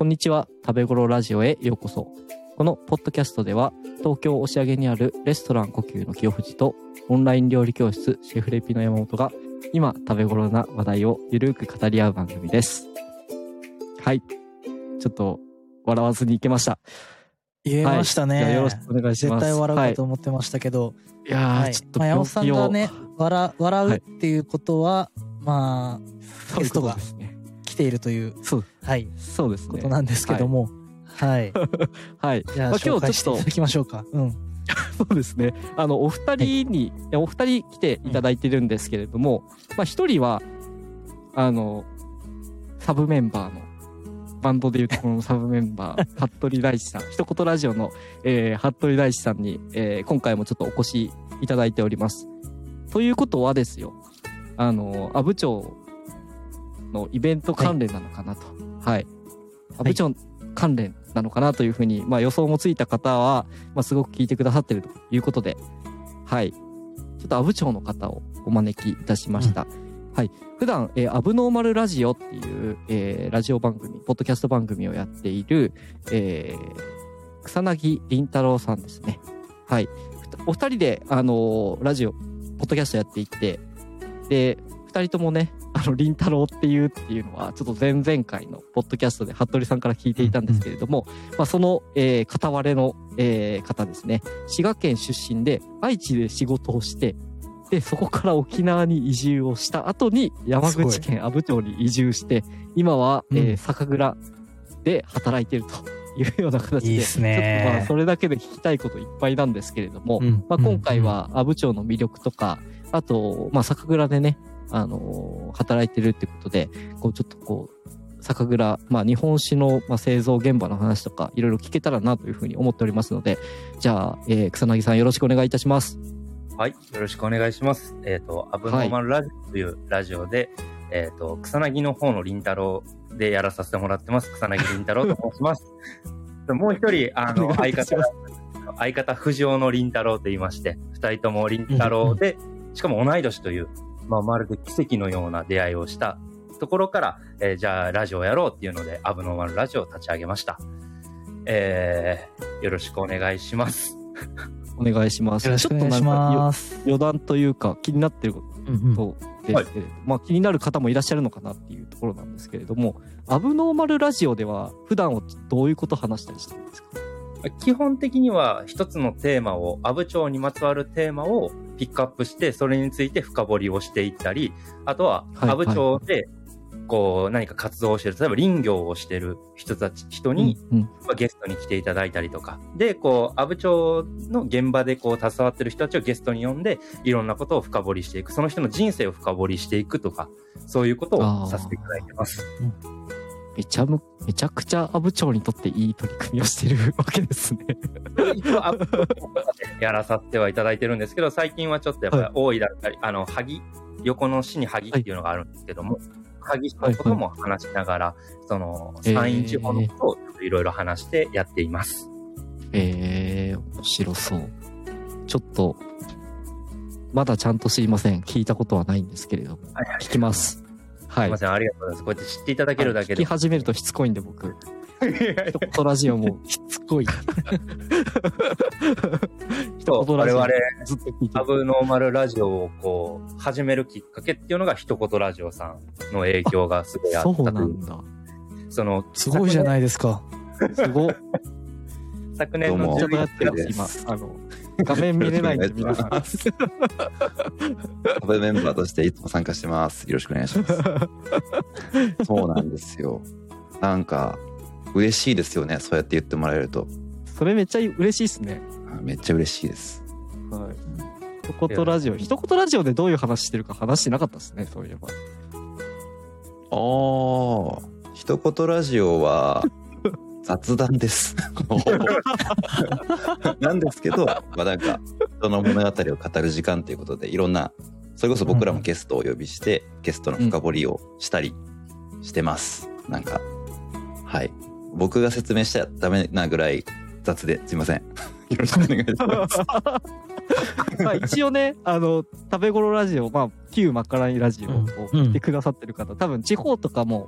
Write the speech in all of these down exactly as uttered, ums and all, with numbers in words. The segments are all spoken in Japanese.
んにちは、食べごろラジオへようこそ。このポッドキャストでは、東京押上にあるレストラン呼吸の清藤とオンライン料理教室シェフレピの山本が今食べごろな話題をゆるく語り合う番組です。はい、ちょっと笑わずにいけました。 言えましたね、 はい、よろしくお願いします。 絶対笑うかと思ってましたけど、 はい、いやー、はい、ちょっとまあ、山本さんがね笑笑うっていうことは、はい、まあゲストが来ているという、 そうはい、 そうですね、 ことなんですけども、はい、 はい、 じゃあ、まあ、今日ちょっといただきましょうか。うん。 そうですね。あのお二人に、はい、お二人来ていただいてるんですけれども、うん、まあ一人はあのサブメンバーのバンドでいうとこのサブメンバー服部大地さん、一言ラジオの、えー、服部大地さんに、えー、今回もちょっとお越しいただいております。ということはですよ、あの阿武町のイベント関連なのかなと、はい、はい、阿武町関連なのかなというふうに、まあ、予想もついた方は、まあ、すごく聞いてくださっているということで、はい、ちょっと阿武町の方をお招きいたしました。うん、はい、普段、えー、アブノーマルラジオっていう、えー、ラジオ番組、ポッドキャスト番組をやっている、えー、草薙凛太郎さんですね。はい、お二人で、あのー、ラジオ、ポッドキャストやっていて、で、二人ともね、あの凛太郎っていうっていうのはちょっと前々回のポッドキャストで服部さんから聞いていたんですけれども、うん、まあ、その、えー、片割れの、えー、方ですね。滋賀県出身で愛知で仕事をして、でそこから沖縄に移住をした後に山口県阿武町に移住して、今は、うん、えー、酒蔵で働いているというような形で、いいですね、ちょっとまあそれだけで聞きたいこといっぱいなんですけれども、うん、まあ、今回は阿武町の魅力とか、あと、まあ、酒蔵でね、あのー、働いてるってことで、こうちょっとこう酒蔵、まあ、日本酒の、まあ、製造現場の話とかいろいろ聞けたらなというふうに思っておりますので、じゃあ、えー、草薙さんよろしくお願いいたします。 はい、よろしくお願いします。えっ、ー、とアブノーマルラジオというラジオで、はい、えっ、ー、と草薙の方の凛太郎でやらさせてもらってます。草薙凛太郎と申します。もう一人あの相方相方藤尾の凛太郎と言いまして、二人とも凛太郎で、しかも同い年という。まあ、まるで奇跡のような出会いをしたところから、えー、じゃあラジオやろうっていうのでアブノーマルラジオを立ち上げました。えー、よろしくお願いします。 お願いします。 よろしくお願いします。 余談というか気になってることですけれど、うんうん、はい、まあ、気になる方もいらっしゃるのかなっていうところなんですけれども、アブノーマルラジオでは普段はどういうことを話したりしてるんですか？ 基本的には一つのテーマを、阿武町にまつわるテーマをピックアップして、それについて深掘りをしていったり、あとは阿武町でこう何か活動をしている、例えば林業をしている人たち、人に、うんうん、ゲストに来ていただいたりとか、で、こう阿武町の現場でこう携わっている人たちをゲストに呼んで、いろんなことを深掘りしていく、その人の人生を深掘りしていくとか、そういうことをさせていただいてます。 めちゃむめちゃくちゃ阿武町にとっていい取り組みをしてるわけですね。 一応阿武町でやらさせてはいただいてるんですけど、最近はちょっとやっぱり多いだったり、はい、あの萩横の市に萩っていうのがあるんですけども、はい、萩市のことも話しながら、はいはい、その山陰地方のことをいろいろ話してやっています。 えー、面白そう。ちょっとまだちゃんと知りません。聞いたことはないんですけれども、はいはい、聞きます。はい、 すみません、ありがとうございます。こうやって知っていただけるだけで。 聞き始めるとしつこいんで僕。一言ラジオもしつこい。 一言ラジオ我々ずっと聞いて。アブノーマルラジオをこう始めるきっかけっていうのが一言ラジオさんの影響がすごいあったという。 そうなんだ。 そのすごいじゃないですか。 すご。 昨年のじゅうがつやってます今あの。画面見れないんで皆さん。 サブメンバーとしていつも参加してます。よろしくお願いします。そうなんですよ。なんか嬉しいですよね。そうやって言ってもらえると。 それめっちゃ嬉しいですね。 めっちゃ嬉しいです。 はい。一言ラジオ、一言ラジオでどういう話してるか話してなかったですね。そういえば。 ああ、一言ラジオは。雑談ですなんですけど、まあ、なんかその物語を語る時間ということでいろんなそれこそ僕らもゲストをお呼びして、うん、ゲストの深掘りをしたりしてます、うん、なんかはい僕が説明しちゃダメなぐらい雑ですいませんよろしくお願いしますまあ一応ねあの食べごろラジオ、まあ、旧マカラニラジオを聞いてくださってる方、うん、多分地方とかも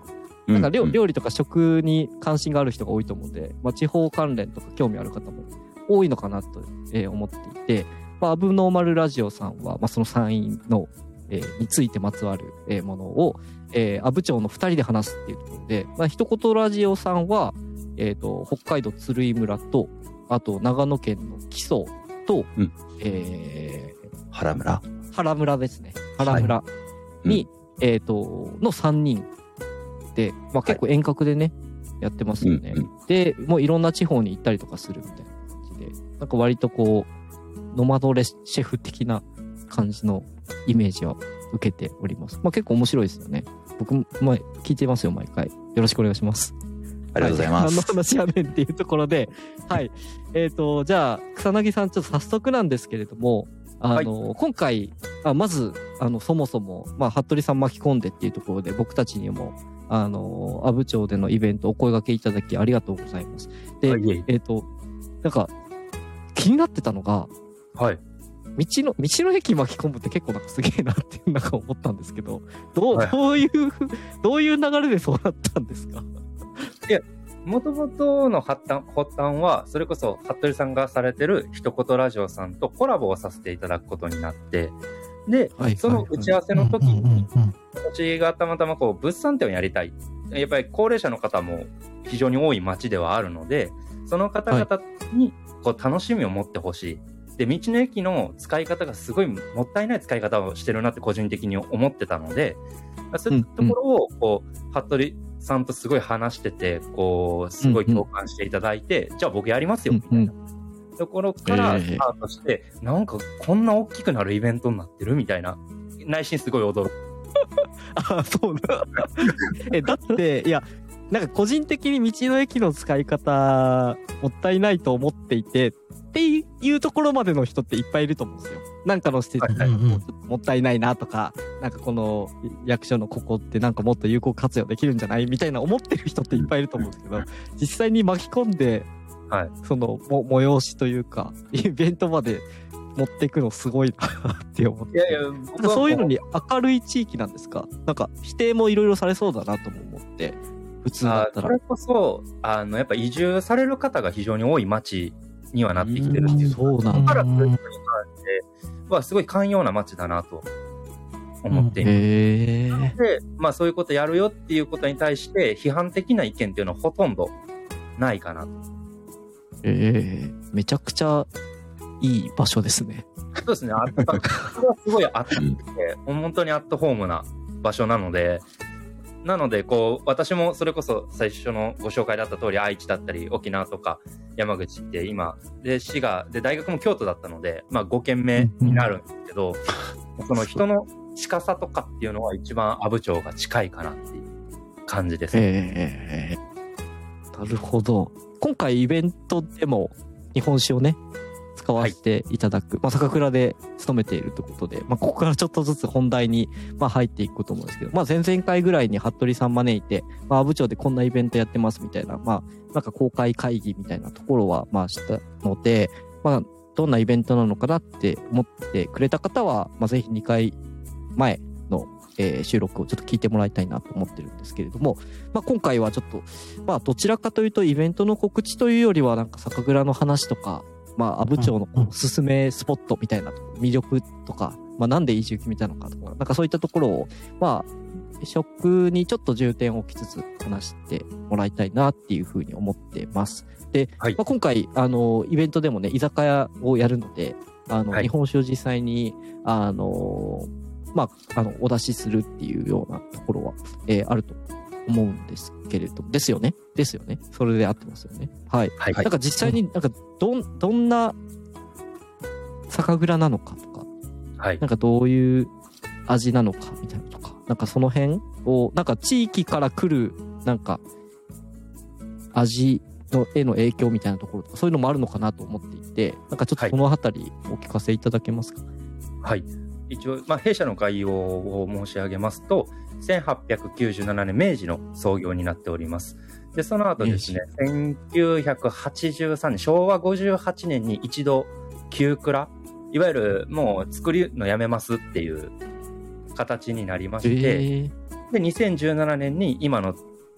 なんか料,、 うん料理とか食に関心がある人が多いと思うんで、まあ、地方関連とか興味ある方も多いのかなと、えー思っていて、まあ、アブノーマルラジオさんは、まあ、その山陰の、えーについてまつわる、えーものを、えー、阿武町のふたりで話すっていうところで、まあ、一言ラジオさんは、えーと、北海道鶴居村と、あと長野県の木曽と、 うん、 えー、 原村原村ですね。原村に、はい、えっ、ー、と、のさんにんで、まあ結構遠隔でね、はい、やってますよね、うんうん。で、もういろんな地方に行ったりとかするみたいな感じで、なんか割とこう、ノマドレシェフ的な感じのイメージは受けております。まあ結構面白いですよね。僕も、まあ、聞いてますよ、毎回。よろしくお願いします。 ありがとうございます。 何の話やねんっていうところで、はい。えっ、ー、と、じゃあ、草薙さん、ちょっと早速なんですけれども、あの、はい、今回、あまず、あの、そもそも、まあ、服部さん巻き込んでっていうところで、僕たちにも、あの、阿武町でのイベントお声掛けいただきありがとうございます。で、はい、えっ、ー、と、なんか、気になってたのが、 はい。 道の、道の駅巻き込むって結構なんかすげえなってなんか思ったんですけど、どう、はい、どういう、どういう流れでそうなったんですか？ いや、もともとの発端、発端は、それこそ、服部さんがされてる一言ラジオさんとコラボをさせていただくことになって、で、はい、その打ち合わせの時に、私がたまたまこう、物産展をやりたい。やっぱり高齢者の方も非常に多い街ではあるので、その方々にこう楽しみを持ってほしい。で、道の駅の使い方がすごいもったいない使い方をしてるなって個人的に思ってたので、そういうところを、こう、服部さんとすごい話してて、こう、すごい共感していただいて、うんうん、じゃあ僕やりますよ、みたいなところからスタートして、えー、なんかこんな大きくなるイベントになってるみたいな、内心すごい驚く。 あ、そうだ。え、だって、いや、なんか個人的に道の駅の使い方、もったいないと思っていて、っていうところまでの人っていっぱいいると思うんですよ。なんかの施設でもったいないなとか、なんかこの役所のここってなんかもっと有効活用できるんじゃないみたいな思ってる人っていっぱいいると思うんですけど、実際に巻き込んで、はい、そのも催しというか、イベントまで持っていくのすごいなって思って。いやいや、なんかそういうのに明るい地域なんですか？なんか否定もいろいろされそうだなとも思って、普通だったら。 それこそ、あの、やっぱ移住される方が非常に多い街にはなってきてるっていう。 そうなんだ。 だからそういう人に関してはすごい寛容な街だなと思っています。 へー。 で、まあそういうことやるよっていうことに対して批判的な意見っていうのはほとんどないかなと。 ええー、めちゃくちゃいい場所ですね。 そうですね。あったかそれはすごいあったかくて、本当にアットホームな場所なので、なので、こう、私もそれこそ最初のご紹介だった通り、愛知だったり、沖縄とか山口って今、で、滋賀、で、大学も京都だったので、まあごけんめになるんですけど、うん、その人の近さとかっていうのは一番阿武町が近いかなっていう感じですね。 えー、なるほど。今回イベントでも日本酒をね、使わせていただく、はい、まあ、酒蔵で勤めているということで、まあ、ここからちょっとずつ本題に、まあ、入っていくと思うんですけど、まあ、前々回ぐらいに服部さん招いて、まあ、阿武町でこんなイベントやってますみたいな、まあ、なんか公開会議みたいなところは、まあ、したので、まあ、どんなイベントなのかなって思ってくれた方は、まあ、ぜひにかいまえの、えー、収録をちょっと聞いてもらいたいなと思ってるんですけれども、まあ、今回はちょっと、まあ、どちらかというとイベントの告知というよりは、なんか酒蔵の話とか、まあ、阿武町のおすすめスポットみたいな魅力とか、まあ、なんで移住決めたのかとか、なんかそういったところを、まあ、食にちょっと重点を置きつつ話してもらいたいなっていうふうに思ってます。で、はい、まあ、今回、あの、イベントでもね、居酒屋をやるので、あの、はい、日本酒を実際に、あの、まあ、あの、お出しするっていうようなところは、えー、あると思うんですけれど、ですよねですよねそれで合ってますよね。はい。はい、なんか実際になんかどん、どんな酒蔵なのかとか、はい、なんかどういう味なのかみたいなとか、なんかその辺を、なんか地域から来る、なんか味のへの影響みたいなところとか、そういうのもあるのかなと思っていて、なんかちょっとそのあたりお聞かせいただけますか？ はい。一応、まあ、弊社の概要を申し上げますと、せんはっぴゃくきゅうじゅうななねん明治の創業になっております。で、その後ですね、せんきゅうひゃくはちじゅうさんねん、しょうわごじゅうはちねんに一度、旧蔵、いわゆるもう作りのやめますっていう形になりまして、えー、で、にせんじゅうななねんに今の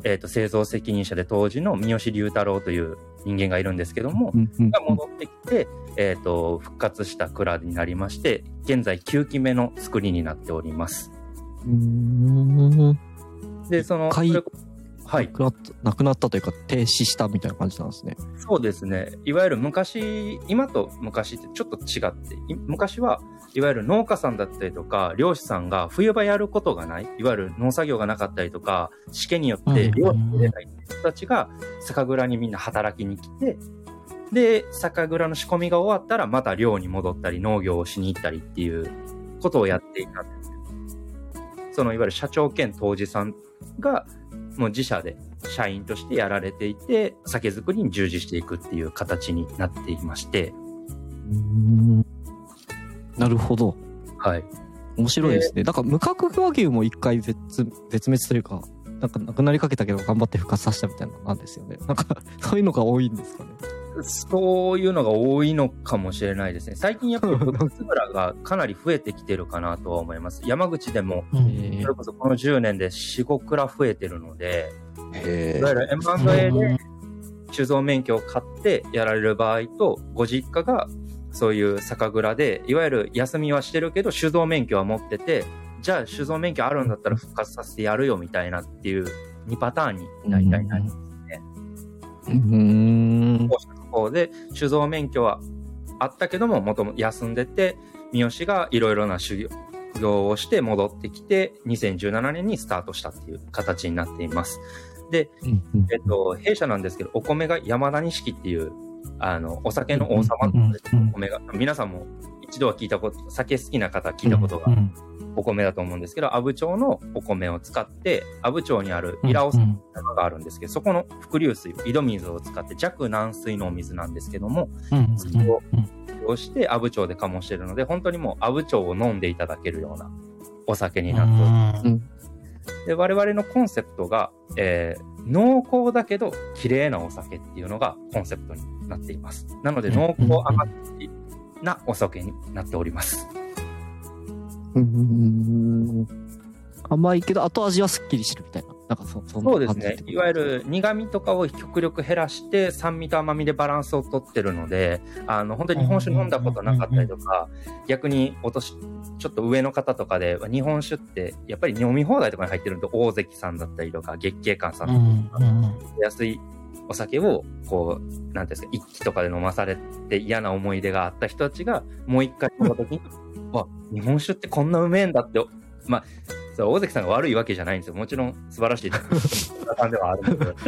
えっと、製造責任者で当時の三好龍太郎という人間がいるんですけども、 うんうんが戻ってきて、えっと、復活した蔵になりまして、現在きゅうきめの作りになっております。 うーん。 で、その、 かいそれはいな。くなった、なくなったというか停止したみたいな感じなんですね。 そうですね。いわゆる昔、今と昔ってちょっと違って、い昔はいわゆる農家さんだったりとか、漁師さんが冬場やることがない、いわゆる農作業がなかったりとか、しけによって漁師に出れない人たちが酒蔵にみんな働きに来て、で、酒蔵の仕込みが終わったらまた漁に戻ったり、農業をしに行ったりっていうことをやっていたんですよ。そのいわゆる社長兼杜氏さんが、もう自社で社員としてやられていて、酒造りに従事していくっていう形になっていまして。 うーん。なるほど。 はい。 面白いですね。だから無角和牛も一回絶絶滅というか、なんかなくなりかけたけど頑張って復活させたみたいなのなんですよね。なんかそういうのが多いんですかね。 そういうのが多いのかもしれないですね。最近やっぱりブックス蔵がかなり増えてきてるかなとは思います。山口でも、それこそこのじゅうねんでよん、ご蔵増えてるので、 へいわゆる エムアンドエー で酒造免許を買ってやられる場合と、ご実家がそういう酒蔵で、いわゆる休みはしてるけど酒造免許は持ってて、じゃあ酒造免許あるんだったら復活させてやるよみたいなっていうにパターンに大体なりますね。 うーん。 後者の方で酒造免許はあったけども、もともと休んでて、三好がいろいろな修行をして戻ってきて、にせんじゅうななねんにスタートしたっていう形になっています。で、えっと、弊社なんですけど、お米が山田錦っていう、あの、お酒の王様のお米が、皆さんも一度は聞いたこと、酒好きな方は聞いたことがお米だと思うんですけど、阿武町のお米を使って、阿武町にあるイラオ山があるんですけど、そこの伏流水、井戸水を使って弱軟水のお水なんですけども、それを利用して阿武町で醸しているので、本当にもう阿武町を飲んでいただけるようなお酒になっております。で、我々のコンセプトが、えー、濃厚だけど綺麗なお酒っていうのがコンセプトになっています。なので濃厚甘口なお酒になっております。 うーん。甘いけど後味はすっきりしてるみたいな。なんかそ、そんなそうです感じね。いわゆる苦味とかを極力減らして酸味と甘みでバランスをとってるので、あの、本当に日本酒飲んだことなかったりとか、逆にお年、ちょっと上の方とかで、日本酒ってやっぱり飲み放題とかに入ってるので、大関さんだったりとか、月桂冠さんとか、安いお酒を、こう、なんていうんですか、一気とかで飲まされて嫌な思い出があった人たちが、もう一回飲んだ時に、あ、日本酒ってこんなうめえんだって、まあ、そう、大関さんが悪いわけじゃないんですよ。もちろん素晴らしい方ではあるので。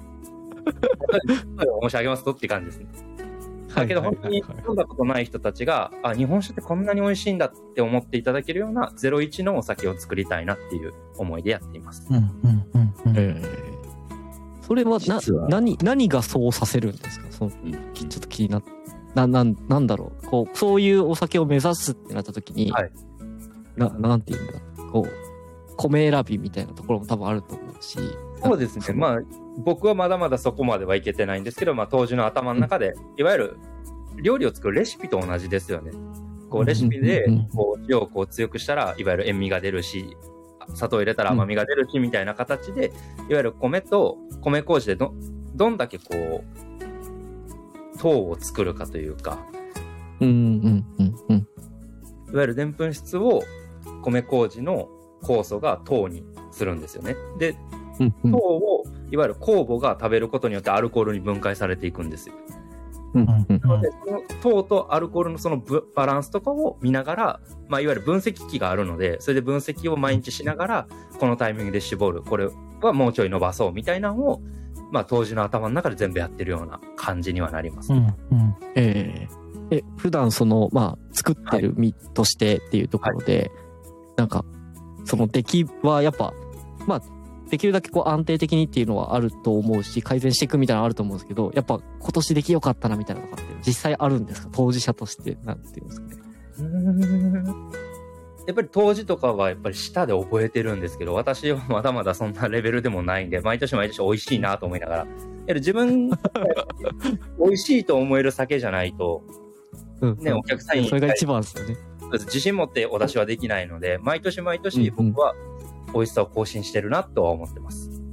申し上げますとって感じですね。だけど本当に飲んだことない人たちが、あ、日本酒ってこんなに美味しいんだって思っていただけるようなゼロイチのお酒を作りたいなっていう思いでやっています。 うんうんうんうん。 えー、それはな実は何何がそうさせるんですか。そのちょっと気になっななんなんだろう。こうそういうお酒を目指すってなった時に、 はい、 ななんていうんだ。こう米選びみたいなところも多分あると思うし。 そうですね。まあ僕はまだまだそこまではいけてないんですけど、まあ当時の頭の中で、うん、いわゆる料理を作るレシピと同じですよね。こうレシピでこう塩をこう強くしたらいわゆる塩味が出るし、砂糖を入れたら甘みが出るしみたいな形で、いわゆる米と米麹で ど, どんだけこう糖を作るかというか、 うんうんうんうん、 いわゆるでんぷん質を米麹の酵素が糖にするんですよね。で、 うんうん、 糖をいわゆる酵母が食べることによってアルコールに分解されていくんですよ。 うんうん、 なのでその糖とアルコールのそのバランスとかを見ながら、まあ、いわゆる分析機があるので、それで分析を毎日しながらこのタイミングで絞る、これはもうちょい伸ばそうみたいなのを、まあ、当時の頭の中で全部やってるような感じにはなります、ね。 うんうん、 えー、え普段その、まあ、作ってる身としてっていうところで、はい、なんかその出来はやっぱまあできるだけこう安定的にっていうのはあると思うし、改善していくみたいなのあると思うんですけど、やっぱ今年出来良かったなみたいなのとかって実際あるんですか？当事者としてなんていうんですかね。 うーん、やっぱり当時とかはやっぱり舌で覚えてるんですけど、私はまだまだそんなレベルでもないんで、毎年毎年美味しいなと思いながら、やはり自分美味しいと思える酒じゃないと、ね、お客さんにそれが一番ですよね。 自信持ってお出しはできないので、毎年毎年僕は美味しさを更新してるなとは思ってます。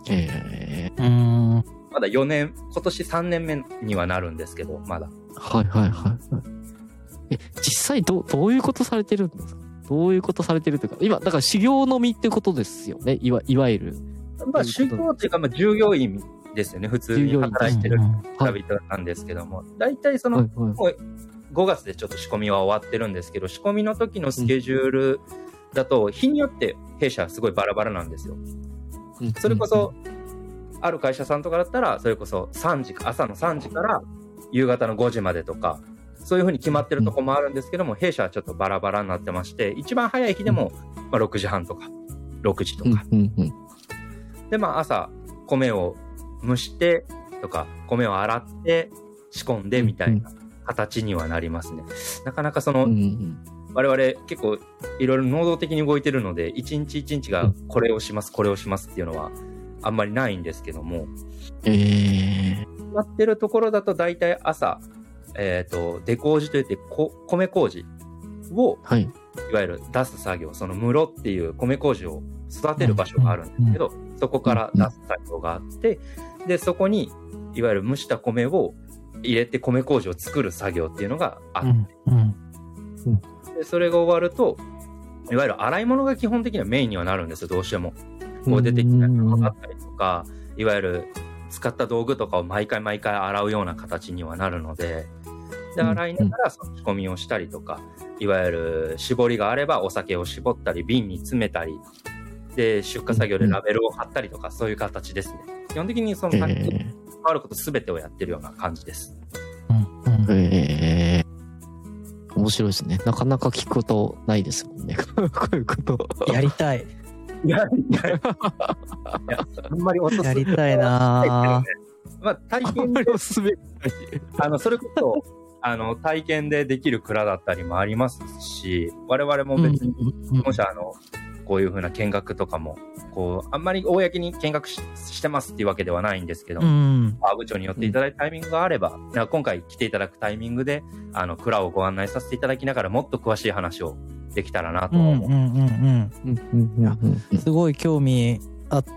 えうーん。 まだよねん、今年さんねんめにはなるんですけど、まだ。 はいはいはい。え、実際どう、どういうことされてるんですか？どういうことされてるというか、今、だから修行の身ってことですよね。いわ、いわゆる。 まあ、修行っていうか、まあ、従業員ですよね。普通に働いてる人々なんですけども。大体その、はいはい、もうごがつでちょっと仕込みは終わってるんですけど、仕込みの時のスケジュールだと、日によって弊社はすごいバラバラなんですよ。うん、それこそ、ある会社さんとかだったら、それこそさんじ、朝のさんじから夕方のごじまでとか、そういうふうに決まってるとこもあるんですけども、弊社はちょっとバラバラになってまして、一番早い日でも、まあ、ろくじはんとか、ろくじとか。で、まあ朝、米を蒸してとか、米を洗って仕込んでみたいな形にはなりますね。なかなかその、我々結構いろいろ能動的に動いてるので、一日一日がこれをします、これをしますっていうのはあんまりないんですけども、 えー、 やってるところだと大体朝、えっと、出麹といってこ米麹を、 はい、 いわゆる出す作業、その室っていう米麹を育てる場所があるんですけど、そこから出す作業があって、で、そこに、いわゆる蒸した米を入れて米麹を作る作業っていうのがあって、 うんうんうん、 でそれが終わると、いわゆる洗い物が基本的にはメインにはなるんですよ、どうしても。こう出てきたりとかだったりとか、いわゆる使った道具とかを毎回毎回洗うような形にはなるので、で、洗いながらその仕込みをしたりとか、いわゆる絞りがあればお酒を絞ったり、瓶に詰めたり、で、出荷作業でラベルを貼ったりとか、そういう形ですね。基本的にその先に関わること全てをやってるような感じです。 うんうん、えー、面白いですね。なかなか聞くことないですもんね。こういうこと。 やりたい。 やりたい。いや、あんまりおすすめ。 やりたいなぁ。まあ、体験で、 おすすめあの、それこそ、あの、体験でできる蔵だったりもありますし、我々も別に、もしあの、こういう風な見学とかも、こう、あんまり公に見学 し, してますっていうわけではないんですけど、うん、部長に寄っていただいたタイミングがあれば、うん、今回来ていただくタイミングで、あの、蔵をご案内させていただきながら、もっと詳しい話をできたらなと思う。すごい興味あって、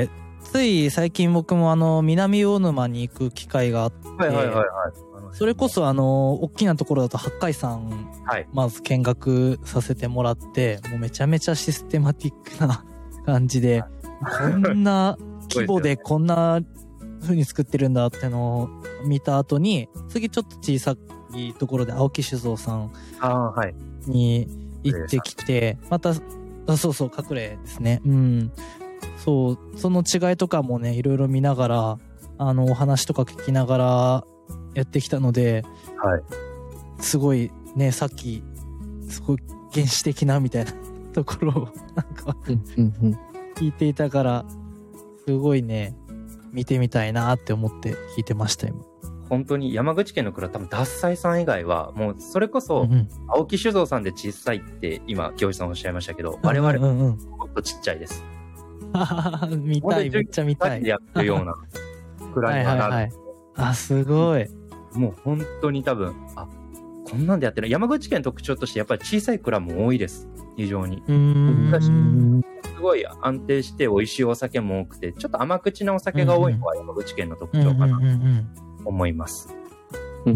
つい最近僕もあの、南魚沼に行く機会があって、 はいはいはいはい。 それこそあの、大きなところだと八海山、はい、まず見学させてもらって、もうめちゃめちゃシステマティックな感じで、こんな規模でこんな風に作ってるんだってのを見た後に、次ちょっと小さいところで青木酒造さんに行ってきて、また、あ、そうそう、隠れですね。うん。そう、その違いとかもね、いろいろ見ながら、あの、お話とか聞きながらやってきたので、 はい。 すごいね、さっき、すごい原始的なみたいなところを、なんか、聞いていたから、すごいね、見てみたいなって思って聞いてました、今。 本当に山口県の蔵、多分、獺祭さん以外は、もう、それこそ、青木酒造さんで小さいって、今、教授さんおっしゃいましたけど、我々、もっとちっちゃいです。 見たい、めっちゃ見たい。 やってるような蔵にはなる。はいはいはい。 あ、すごい。 もう本当に多分、あ、こんなんでやってる。山口県特徴として、やっぱり小さい蔵も多いです。非常に。 うーん。 すごい安定して美味しいお酒も多くて、ちょっと甘口なお酒が多いのは山口県の特徴かなと思います。 うん。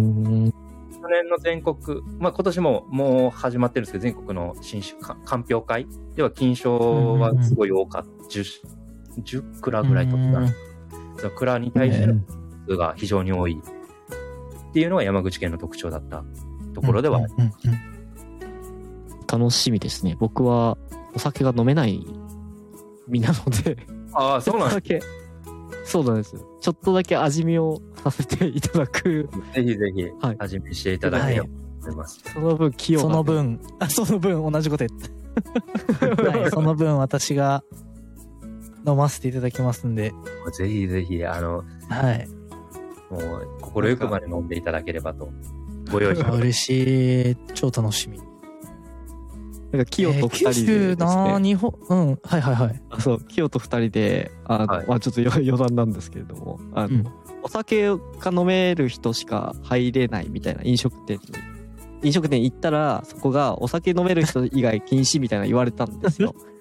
去年の全国、まあ今年ももう始まってるんですけど、全国の新酒鑑評会では金賞はすごい多かった。じゅう、じゅう蔵ぐらい取った。その蔵に対しての数が非常に多いっていうのが山口県の特徴だったところではあります。 楽しみですね。僕はお酒が飲めない身なので。 ああ、そうなんです。そうなんです。ちょっとだけ味見をさせていただく。 ぜひぜひ、味見していただければと思います。 はい、その分、器用その分、あ、その分、同じこと言って。はい、その分、私が飲ませていただきますんで。 ぜひぜひ、あの、 はい。 もう、心よくまで飲んでいただければと、ご用意します。 嬉しい。超楽しみ。 なんか、キヨと二人でですね。 九州な日本、うん、はいはいはい。 あ、そう、キヨと二人で、あの、はい、まあちょっと余談なんですけれども、あの、うん、お酒が飲める人しか入れないみたいな飲食店に、飲食店行ったら、そこがお酒飲める人以外禁止みたいな言われたんですよ。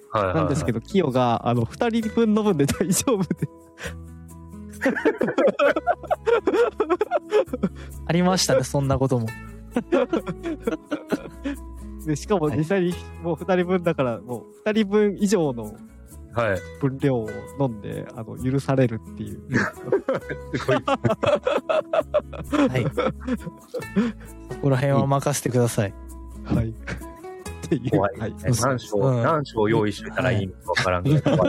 はいはいはい、 なんですけど、キヨが、あの、二人分の分で大丈夫で。 ありましたね、そんなことも。 で、しかも実際にもう二人分だから、もう二人分以上の分量を飲んで、あの、許されるっていう。 すごい。 はい。そこら辺は任せてください。 はい。っていう。 怖い。はい、何章、うん、何章用意してたらいいのかわからんけど。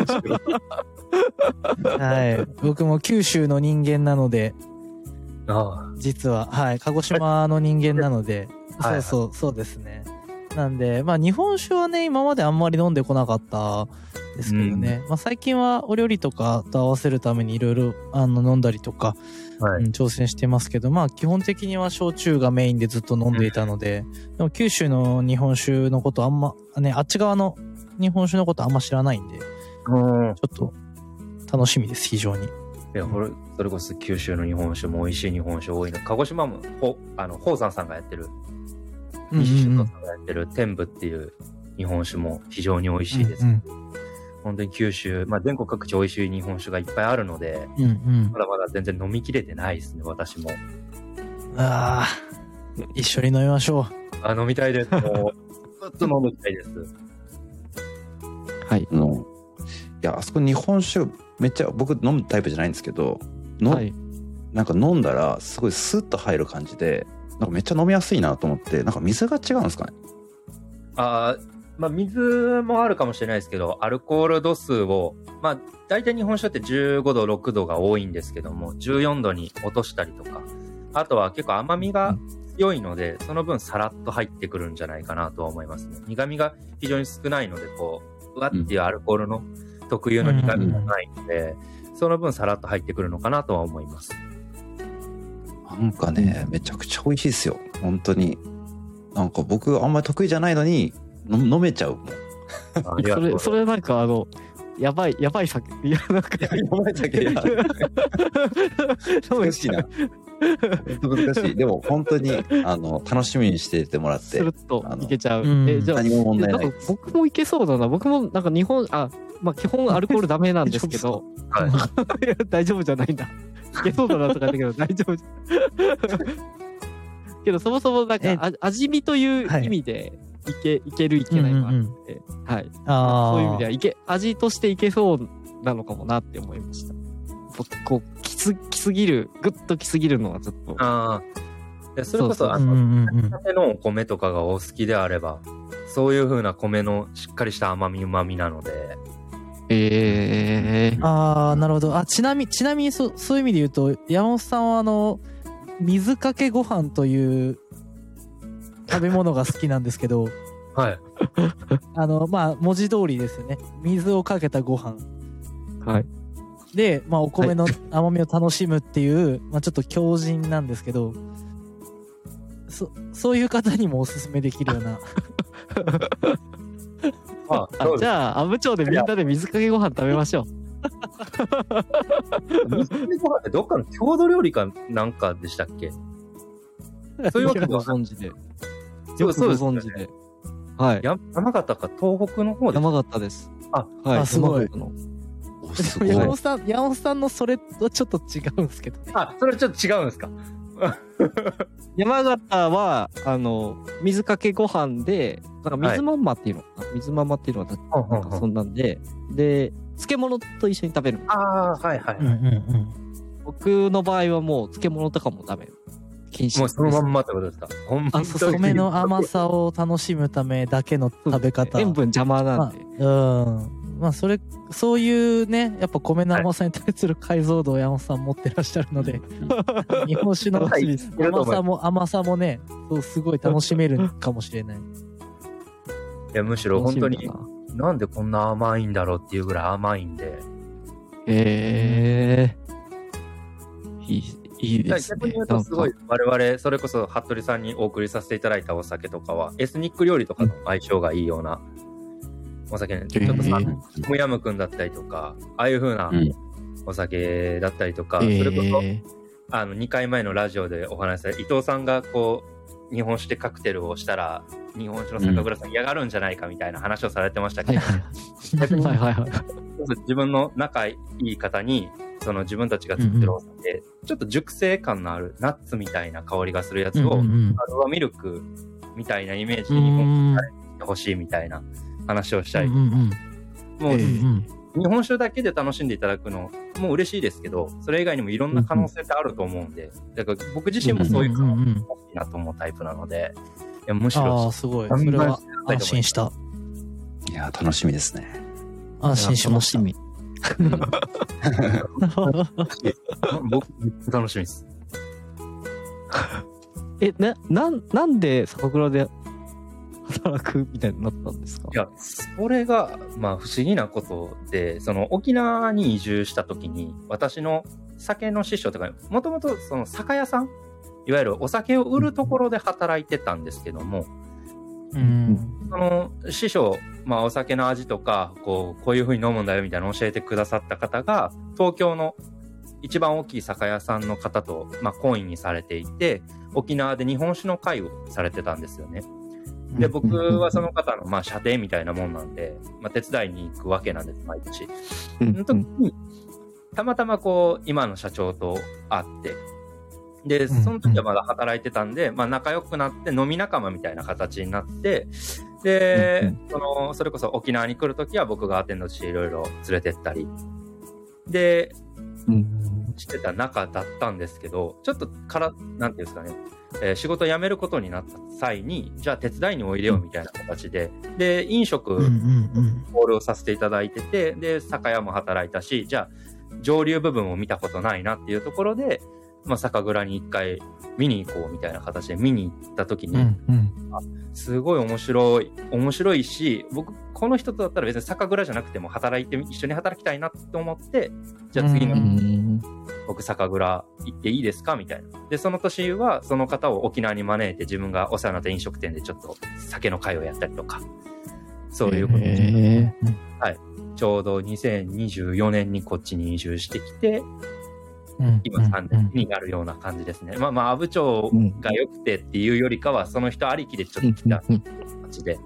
はい。僕も九州の人間なので、 ああ実は、はい。鹿児島の人間なので、そうそう、そうですね。なんで、まあ日本酒はね、今まであんまり飲んでこなかったですけどね。うん、まあ最近はお料理とかと合わせるためにいろいろあの飲んだりとか、はいうん、挑戦してますけど、まあ基本的には焼酎がメインでずっと飲んでいたので、うん、でも九州の日本酒のことあんま、ね、あっち側の日本酒のことあんま知らないんで、うん、ちょっと楽しみです、非常に。 いや、これ、それこそ九州の日本酒も美味しい日本酒多いの。鹿児島も、ほ、あの、宝山さんがやってる、西出さんがやってる天部っていう日本酒も非常に美味しいです。うんうん、本当に九州、まあ全国各地美味しい日本酒がいっぱいあるので、うんうん、まだまだ全然飲みきれてないですね、私も。 ああ、一緒に飲みましょう。 あ、飲みたいです。もう、ずっと飲みたいです。 はい。 あの、いや、あそこ日本酒めっちゃ僕飲むタイプじゃないんですけど、の、はい、なんか飲んだらすごいスッと入る感じで、なんかめっちゃ飲みやすいなと思って、なんか水が違うんですかね。 ああ、まあ水もあるかもしれないですけど、アルコール度数を、まあ大体日本酒ってじゅうごど、ろくどが多いんですけども、じゅうよんどに落としたりとか、あとは結構甘みが強いので、その分さらっと入ってくるんじゃないかなとは思いますね。苦味が非常に少ないので、こう、うわっていうアルコールの特有の苦味がないので、うん、その分さらっと入ってくるのかなとは思います。 なんかね、めちゃくちゃ美味しいですよ。本当に。なんか僕あんまり得意じゃないのに飲めちゃうもん。 それ、それなんかあの、やばい、やばい酒。いや、なんか。やばい酒。 難しいな。難しい。でも本当に、あの、楽しみにしててもらって。 スルッといけちゃう。 え、じゃあ、何も問題ない。 僕もいけそうだな。僕もなんか日本、あ、まあ基本アルコールダメなんですけど。はい。大丈夫じゃないんだ。いけそうだなとか言ったけど大丈夫じゃけどそもそもなんか味見という意味でいけ、はい、いけるいけないもあるので、うんうん、はい。あそういう意味ではいけ味としていけそうなのかもなって思いました。こうきつきすぎるぐっときすぎるのはちょっと。ああ。それこそあの炊きたてのお米とかがお好きであれば、そういう風な米のしっかりした甘み旨みなので。 えー、 ああ、なるほど。あ、ちなみ、ちなみにそ、そういう意味で言うと、山本さんはあの、水かけご飯という食べ物が好きなんですけど、 はい。 あの、まあ、文字通りですよね。水をかけたご飯。 はい。 で、まあ、お米の甘みを楽しむっていう、はい、まあ、ちょっと強靭なんですけど、そ、そういう方にもおすすめできるような。 ああじゃあ、阿武町でみんなで水かけご飯食べましょう。 水かけご飯ってどっかの郷土料理かなんかでしたっけ？そういうわけでご存知で。よくご存知で。はい。 山形か東北の方で。 山形です。 あ、はい。あ、すごい。すごい。山本さん、山本さんのそれとちょっと違うんですけどね。 あ、それちょっと違うんですか？ 山形は、あの、水かけご飯で、なんか水まんまっていうのかな、はい、水まんまっていうのは、なんかそんなんで、で、漬物と一緒に食べる。 ああ、はいはい。うんうんうん、 僕の場合はもう漬物とかもダメ。禁止。 もうそのまんまってことですか？ ほんあ、そう、米の甘さを楽しむためだけの食べ方。 塩分邪魔なんで。 まあ、うん。まあ、それ、そういうね、やっぱ米の甘さに対する解像度を山本さん持ってらっしゃるので、日本酒の甘さも、甘さもね、そう、すごい楽しめるかもしれない。いや、むしろ本当に、なんでこんな甘いんだろうっていうぐらい甘いんで。 へえー。いい、いいですね。 逆に言うとすごい、我々、それこそ、服部さんにお送りさせていただいたお酒とかは、エスニック料理とかの相性がいいような、お酒ね、ちょっとさ、トムヤムくんだったりとか、ああいう風なお酒だったりとか、うん、それこそ、あの、にかいまえのラジオでお話しされ、伊藤さんがこう、日本酒でカクテルをしたら、 日本酒の酒蔵さん嫌がるんじゃないかみたいな話をされてましたけど、 はいはいはいはい。 自分の仲いい方に、その自分たちが作ってるお酒、うんうん、ちょっと熟成感のあるナッツみたいな香りがするやつを、うんうん、アルファミルクみたいなイメージに日本酒にしてほしいみたいな話をしたり、うんうんうん、もう、えー、日本酒だけで楽しんでいただくのも嬉しいですけど、それ以外にもいろんな可能性ってあると思うんで、だから僕自身もそういう可能性が欲しいなと思うタイプなので、いやむしろ、 ああ、すごい。それは安心した。 いや、楽しみですね。 安心しました。楽しみ。 僕、めっちゃ楽しみです。 え、な、なん、なんで酒蔵で働くみたいになったんですか？ いや、それが、まあ不思議なことで、その沖縄に移住した時に、私の酒の師匠とか、もともとその酒屋さん、いわゆるお酒を売るところで働いてたんですけども、うん、その師匠、まあお酒の味とか、こう、こういう風に飲むんだよみたいなのを教えてくださった方が、東京の一番大きい酒屋さんの方と、まあ懇意にされていて、沖縄で日本酒の会をされてたんですよね。で、僕はその方の、まあ、舎弟みたいなもんなんで、まあ、手伝いに行くわけなんです、毎年。その時に、たまたまこう、今の社長と会って、で、その時はまだ働いてたんで、まあ、仲良くなって飲み仲間みたいな形になって、で、その、それこそ沖縄に来る時は僕がアテンドしていろいろ連れてったり、で、してた中だったんですけど、ちょっとから、なんていうんですかね、えー、仕事を辞めることになった際に、じゃあ手伝いにおいでよみたいな形で、で、飲食、考慮させていただいてて、で、酒屋も働いたし、じゃあ、上流部分を見たことないなっていうところで、まあ、酒蔵に一回見に行こうみたいな形で見に行った時に、うんうん、あすごい面白い、面白いし、僕、この人とだったら別に酒蔵じゃなくても働いて、一緒に働きたいなって思って、じゃあ次の、僕酒蔵行っていいですかみたいな。で、その年はその方を沖縄に招いて自分がお世話になった飲食店でちょっと酒の会をやったりとか、そういうことで、はい。ちょうどにせんにじゅうよねんにこっちに移住してきて、今さんねんになるような感じですね。まあまあ、阿武町が良くてっていうよりかは、その人ありきでちょっと来た形で。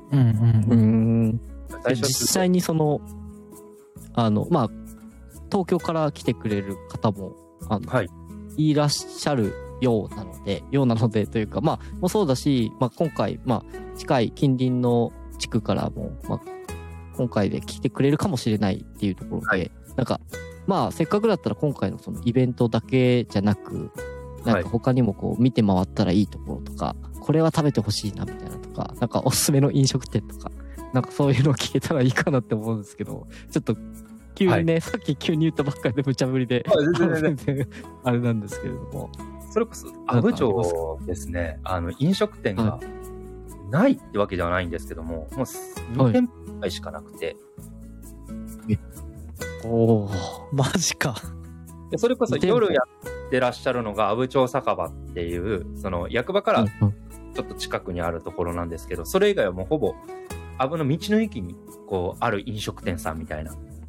実際にその、あの、まあ、東京から来てくれる方も、あの、はい、いらっしゃるようなので、ようなのでというか、まあ、もそうだし、まあ今回、まあ、近い近隣の地区からも、まあ、今回で来てくれるかもしれないっていうところで、はい、なんか、まあ、せっかくだったら今回のそのイベントだけじゃなく、なんか他にもこう見て回ったらいいところとか、はい、これは食べてほしいなみたいなとか、なんかおすすめの飲食店とか、なんかそういうのを聞けたらいいかなって思うんですけど、ちょっと急にね、はい、さっき急に言ったばっかりで無茶ぶりで、全然あれなんですけれども。 それこそ、阿武町ですね、あの、飲食店がないってわけではないんですけども、もうにてんぱしかなくて、 はいおー、マジか。 でそれこそ夜やってらっしゃるのが阿武町酒場っていう、その役場からちょっと近くにあるところなんですけど、それ以外はもうほぼ阿武の道の駅にこうある飲食店さんみたいな。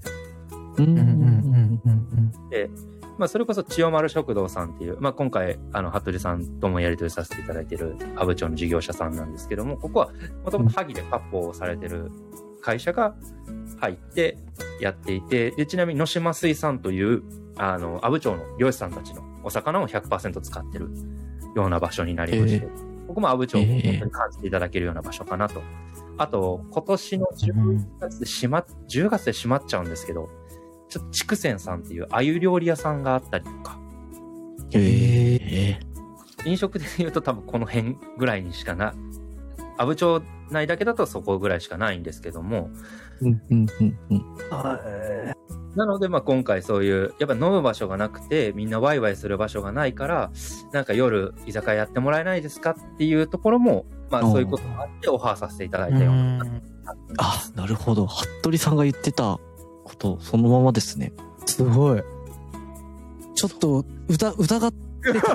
で、まあそれこそ千代丸食堂さんっていう、まあ今回あの服部さんともやり取りさせていただいている阿武町の事業者さんなんですけども、ここはもともと萩で割烹をされてる会社が入ってやっていて、でちなみに野島水産というあの阿武町の漁師さんたちのお魚を ひゃくパーセント 使ってるような場所になりまして、えー、ここも阿武町を本当に感じていただけるような場所かなと。えー、あと今年のじゅうがつで閉ま、じゅうがつで閉まっちゃうんですけど、ちょっと筑前さんっていう鮎料理屋さんがあったりとか、 えー、飲食で言うと多分この辺ぐらいにしかな、阿武町内だけだとそこぐらいしかないんですけども、 うんうんうんうん、 なのでまあ今回そういうやっぱ飲む場所がなくてみんなワイワイする場所がないから、なんか夜居酒屋やってもらえないですかっていうところもまあそういうことがあってオファーさせていただいたような。 あ、なるほど。服部さんが言ってたことそのままですね。 すごい。ちょっと疑疑って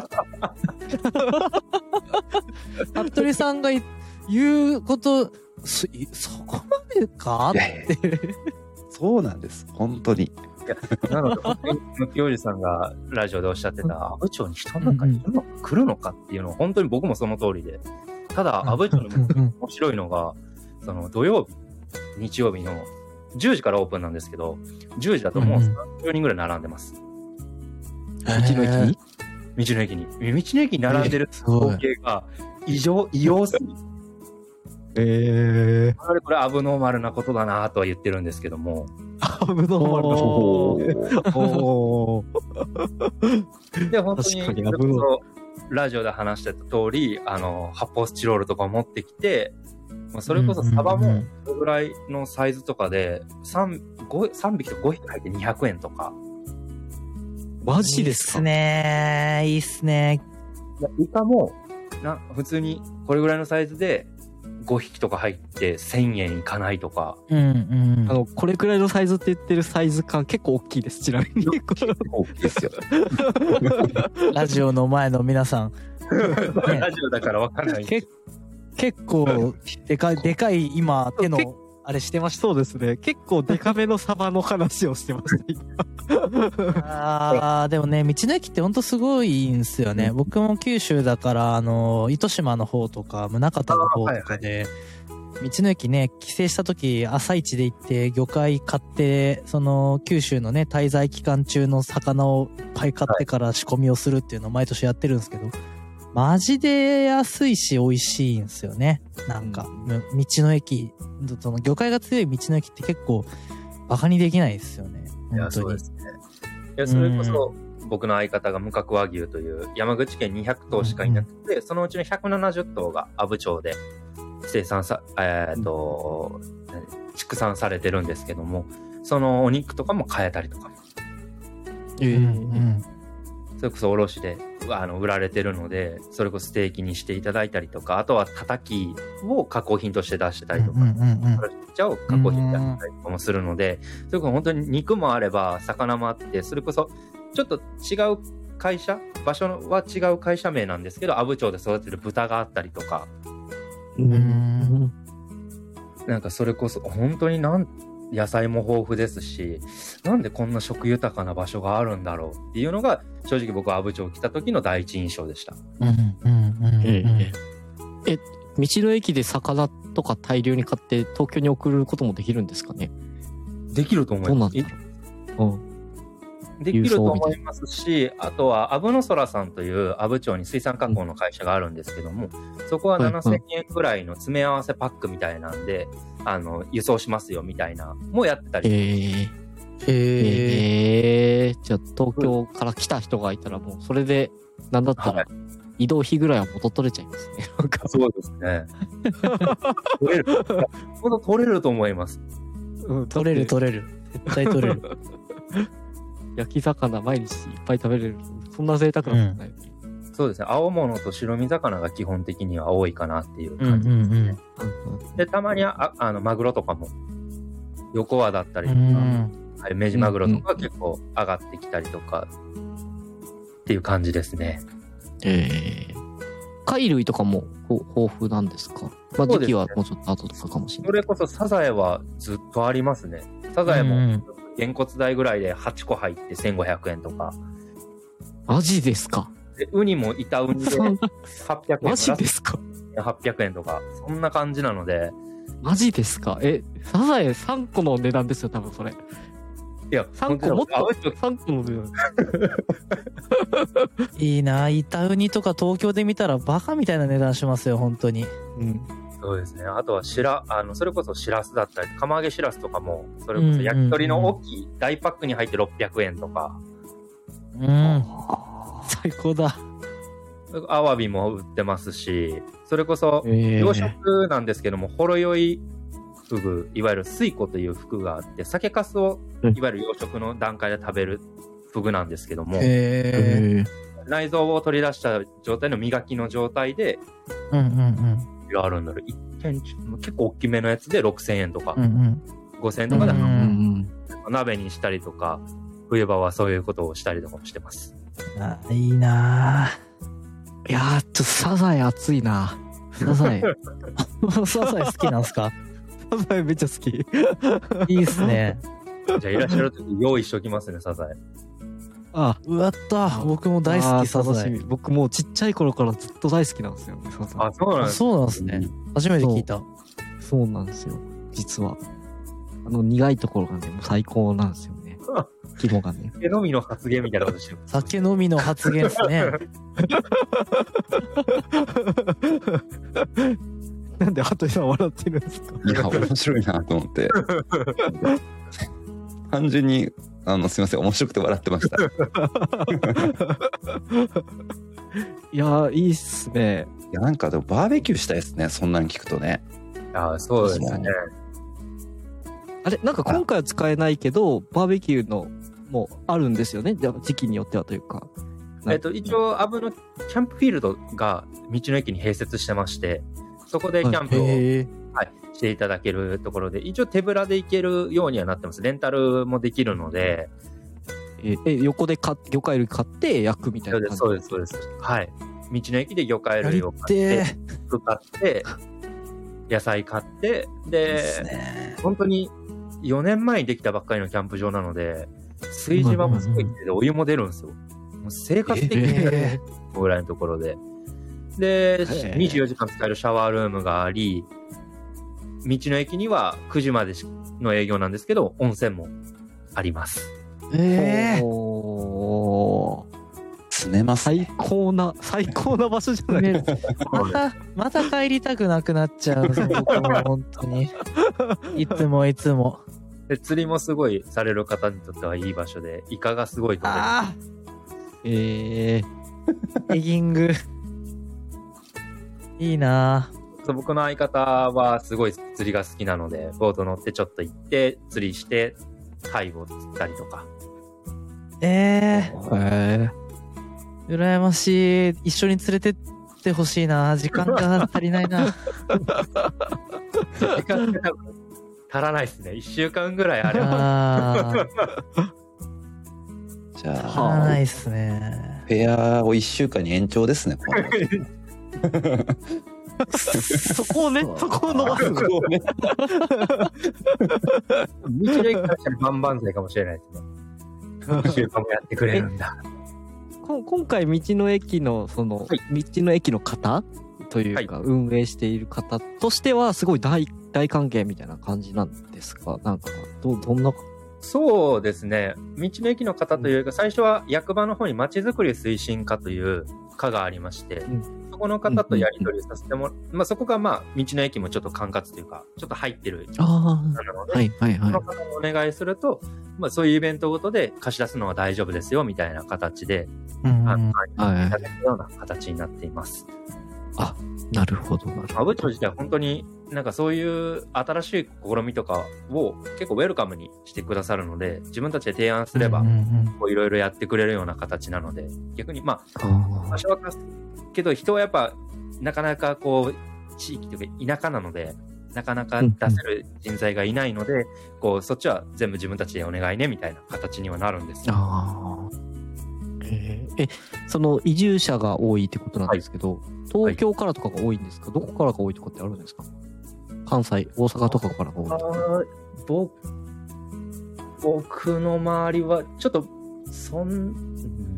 た。服部さんが言うことそ, そこまでかってそうなんです本当に。いやなので本当に清治さんがラジオでおっしゃってた阿武町に人なんかいるの、うん、来るのかっていうのは本当に僕もその通りで、 ただ、阿武町の面白いのが、その土曜日、日曜日のじゅうじからオープンなんですけど、じゅうじだともうさんじゅうにんぐらい並んでます。 道の駅に道の駅に。道の駅に並んでる光景が異常、異様すぎ。 えー、 これ、これ、アブノーマルなことだなとは言ってるんですけども。 アブノーマルなこと。 で、本当に、それこそラジオで話してた通り、あの、発泡スチロールとか持ってきて、まあ、それこそサバも、それぐらいのサイズとかで、3、さんびきとごひき入ってにひゃくえんとか。 マジですか？ いいっすねー。いいっすねー。イカも、な、普通にこれぐらいのサイズで、ごひきとか入ってせんえんいかないとか。 うんうん。 あの、これくらいのサイズって言ってるサイズ感結構大きいです、ちなみに。 結構大きいですよ。 ラジオの前の皆さん。 ね、ラジオだからわかんない。 け結構、でかい、でかい今、手の、あれしてました。 そうですね。結構デカめのサバの話をしてました。 ああ、でもね、道の駅ってほんとすごいんですよね。うん、僕も九州だから、あの、糸島の方とか、宗像の方とかで、はいはい、道の駅ね、帰省した時、朝一で行って魚介買って、その、九州のね、滞在期間中の魚をいっぱい買ってから仕込みをするっていうのを毎年やってるんですけど、マジで安いし美味しいんですよね。なんか、うん、道の駅、その魚介が強い道の駅って結構バカにできないですよね。 いや、そうですね。いや、それこそ、僕の相方が無角和牛という山口県にひゃくとうしかいなくて、うん、そのうちのひゃくななじゅっとうが阿武町で生産さ、えっと、うん、畜産されてるんですけども、そのお肉とかも買えたりとか。 えーうんそれこそ卸であの売られてるので、それこそステーキにしていただいたりとか、あとはたたきを加工品として出してたりとか、じゃを加工品で出したりとかもするので、それこそ本当に肉もあれば魚もあって、それこそちょっと違う会社、場所は違う会社名なんですけど、阿武町で育てる豚があったりとか、 うーんなんかそれこそ本当になん野菜も豊富ですし、なんでこんな食豊かな場所があるんだろうっていうのが、正直僕は阿武町来た時の第一印象でした。 うんうんうんうん、 ええ、道の駅で魚とか大量に買って東京に送ることもできるんですかね？ できると思います。 どうなんだろう。うんできると思いますし、あとは、アブノソラさんという阿武町に水産加工の会社があるんですけども、そこはななせんえんぐらいの詰め合わせパックみたいなんで、あの、輸送しますよみたいな、もやってたり。 えー、えー、じゃあ東京から来た人がいたらもうそれで、なんだったら、移動費ぐらいは元取れちゃいますね。なんかそうですね。取れる。ほんと取れると思います。 うん、取れる取れる。絶対取れる。 焼き魚毎日いっぱい食べれる。そんな贅沢なことない、 うん、そうですね。青物と白身魚が基本的には多いかなっていう感じですね。うんうんうん、で、たまにああのマグロとかも横輪だったりとか、うん、はい、メジマグロとか結構上がってきたりとかっていう感じですね。 えー、貝類とかも豊富なんですか？まあ、時期はもうちょっと後とかかもしれない。 それこそサザエはずっとありますね。サザエも、うんげんこつ代ぐらいではちこ入ってせんごひゃくえんとか。 マジですか？ でウニも板ウニではっぴゃくえん。 マジですか？ はっぴゃくえんとか。そんな感じなので。 マジですか？え、サザエさんこの値段ですよ、多分それ。いや、 さんこもっとさんこの値段。 いいな、板ウニとか東京で見たらバカみたいな値段しますよ、本当に。 うん。 そうですね。あとはしら、あの、それこそしらすだったり、釜揚げしらすとかも、それこそ焼き鳥の大きい大パックに入ってろっぴゃくえんとか。 うん。最高だ。 アワビも売ってますし、それこそ、養殖なんですけども、ほろ酔いフグ、いわゆる水湖というフグがあって、酒粕を、いわゆる養殖の段階で食べるフグなんですけども、 へ内臓を取り出した状態の磨きの状態で、 うんうんうん。 あるんだろう。一点結構大きめのやつでろくせんえんとか、 うんうん、 ごせんえんとかで、うんうん、鍋にしたりとか、冬場はそういうことをしたりとかもしてます。 あ、いいなぁ。いやー、ちょっとサザエ熱いな。サザエ。 サザエ好きなんすか？ サザエめっちゃ好き。 いいっすね。 じゃあいらっしゃるとき用意しときますね、サザエ。 あ、 うわった僕も大好きサザエ。 僕もうちっちゃい頃からずっと大好きなんですよね、サザエ。 あ、そうなんです。 そうなんですね。初めて聞いた。 そうなんですよ、実は。あの苦いところがね、もう最高なんですよね。肝がね。 酒飲みの発言みたいなことしてる。 酒飲みの発言ですね。 なんで羽鳥さん笑ってるんですか？ いや、面白いなと思って。単純に、あの、すいません、面白くて笑ってました。 いやー、いいっすね。 いや、なんかでもバーベキューしたいですね、そんなん聞くとね。 ああ、そうですね。 あれ、なんか今回は使えないけど、バーベキューのもうあるんですよね。時期によってはというか。 えっと、一応、アブのキャンプフィールドが道の駅に併設してまして、そこでキャンプを、はい、していただけるところで、一応手ぶらで行けるようにはなってます。レンタルもできるので。 え、え横で買魚介類買って焼くみたいな感じ？ そうです、そうです、そうです。はい。道の駅で魚介類を買って、服買って、野菜買って、で、本当によねんまえにできたばっかりのキャンプ場なので、炊事場もすごいってでお湯も出るんですよ。もう生活的にぐらいのところで。で、にじゅうよじかん使えるシャワールームがあり、道の駅にはくじまでの営業なんですけど、温泉もあります。 ええー。 おー。住めます、 ね。最高な、最高な場所じゃないですか。 また、また帰りたくなくなっちゃう。僕も本当に。いつもいつも。 で、釣りもすごいされる方にとってはいい場所で、イカがすごい取れる。あえー。エギング。いいなぁ。そう、僕の相方はすごい釣りが好きなので、ボート乗ってちょっと行って、釣りして、貝を釣ったりとか。 えー。 えー。羨ましい。一緒に連れてってほしいな。時間が足りないな。 時間が多分足らないですね。一週間ぐらいあれば。 じゃあ、 足らないっすね。 フェアを一週間に延長ですね。こそこをね、そこを伸ばすのをね。 道の駅からしたら万々歳かもしれないですね。一週間もやってくれるんだ。 今回道の駅のその、はい、道の駅の方というか、はい、運営している方としてはすごい大大歓迎みたいな感じなんですか？なんかどどんな？ そうですね。道の駅の方というか、最初は役場の方にまちづくり推進課という課がありまして、うん、そこの方とやり取りさせてもら、うん、まあそこがまあ道の駅もちょっと管轄というか、ちょっと入ってるなので、 はいはいはい、 その方にお願いすると、まあそういうイベントごとで貸し出すのは大丈夫ですよみたいな形で、うん、あの、いただくような形になっています。 あ、なるほどなるほど。 まあ、部長自体は本当になんかそういう新しい試みとかを結構ウェルカムにしてくださるので、自分たちで提案すればいろいろやってくれるような形なので、逆にまあ場所は貸すけど人はやっぱなかなかこう地域というか田舎なのでなかなか出せる人材がいないので、うんうん、こうそっちは全部自分たちでお願いねみたいな形にはなるんですよ。 あえー、えその移住者が多いってことなんですけど、はい、東京からとかが多いんですか？はい、どこからが多いとかってあるんですか？関西、大阪とかからが多いとか。 僕、僕の周りは、ちょっと、そん、うん、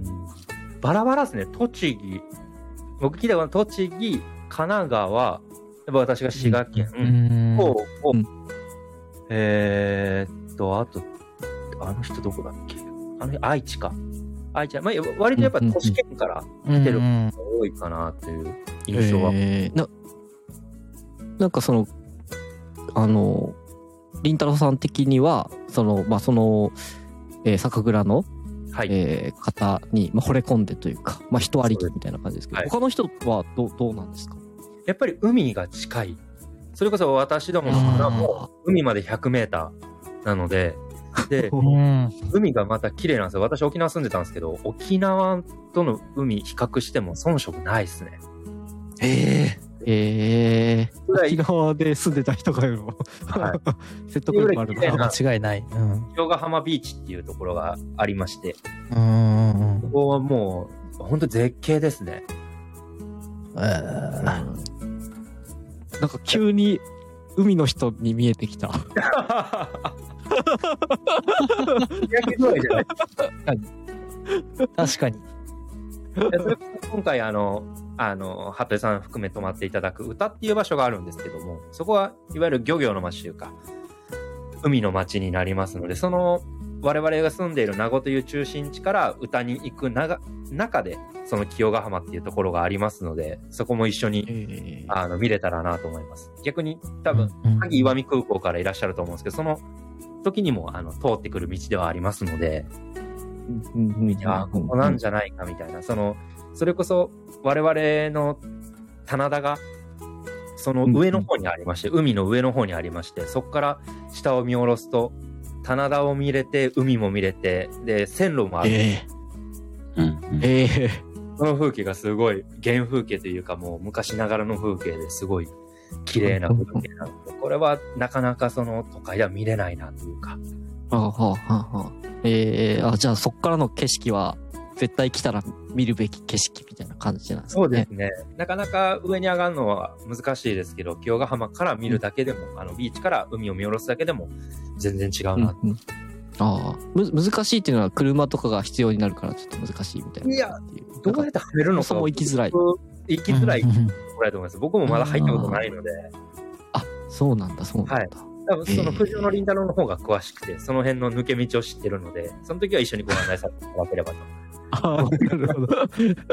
バラバラですね。栃木、僕聞いたこと栃木、神奈川、やっぱ私が滋賀県、を、うん、えーっと、あと、あの人どこだっけ？あの愛知か。愛知は、まあ、割とやっぱ都市圏から来てる方が多いかなっていう印象は。 えー、な、なんかその、あの、りんたろーさん的には、その、まあ、その、えー、酒蔵の、はい、えー、方に、まあ、惚れ込んでというか、まあ、人ありきみたいな感じですけど、はい、他の人はどう、どうなんですか？ やっぱり海が近い。それこそ私どもの村も海までひゃくメーターなので、で、海がまた綺麗なんですよ。私沖縄住んでたんですけど、沖縄との海比較しても遜色ないですね。 えーええー、沖縄で住んでた人がいるの、はい、説得力あるな。 間違いない。 塩ヶ浜ビーチっていうところがありまして、 うん、 ここはもう本当絶景ですね。 えー、なんか急に海の人に見えてきた。 日焼け具合じゃない。 確かに。 それ今回あの、あの、服部さん含め泊まっていただく歌っていう場所があるんですけども、そこはいわゆる漁業の町というか、海の町になりますので、その我々が住んでいる名護という中心地から歌に行くなが中で、その清ヶ浜っていうところがありますので、そこも一緒に、えー、あの見れたらなと思います。逆に多分、萩岩見空港からいらっしゃると思うんですけど、その時にもあの通ってくる道ではありますので、あ、ここなんじゃないかみたいな、その、それこそ我々の棚田が、その上の方にありまして、うんうん、海の上の方にありまして、そこから下を見下ろすと、棚田を見れて、海も見れて、で、線路もある。えーうんえー、その風景がすごい、原風景というかもう昔ながらの風景ですごい綺麗な風景なので、これはなかなかその都会では見れないなというか。 はあはあはあ、えー、あ、じゃあそっからの景色は絶対来たら見るべき景色みたいな感じなんですかね。 そうですね。なかなか上に上がるのは難しいですけど、清ヶ浜から見るだけでも、うん、あのビーチから海を見下ろすだけでも全然違うな、 うんうん、ああ、む難しいっていうのは車とかが必要になるからちょっと難しいみたいな。 いや、どうやって入るのかそも行きづらい。 行きづらいぐらいと思います。僕もまだ入ったことないので。 あ、そうなんだ、そうなんだ。はい、 多分その藤尾の凛太郎の方が詳しくて、その辺の抜け道を知ってるので、その時は一緒にご案内させていただければと。 ああ、なるほど。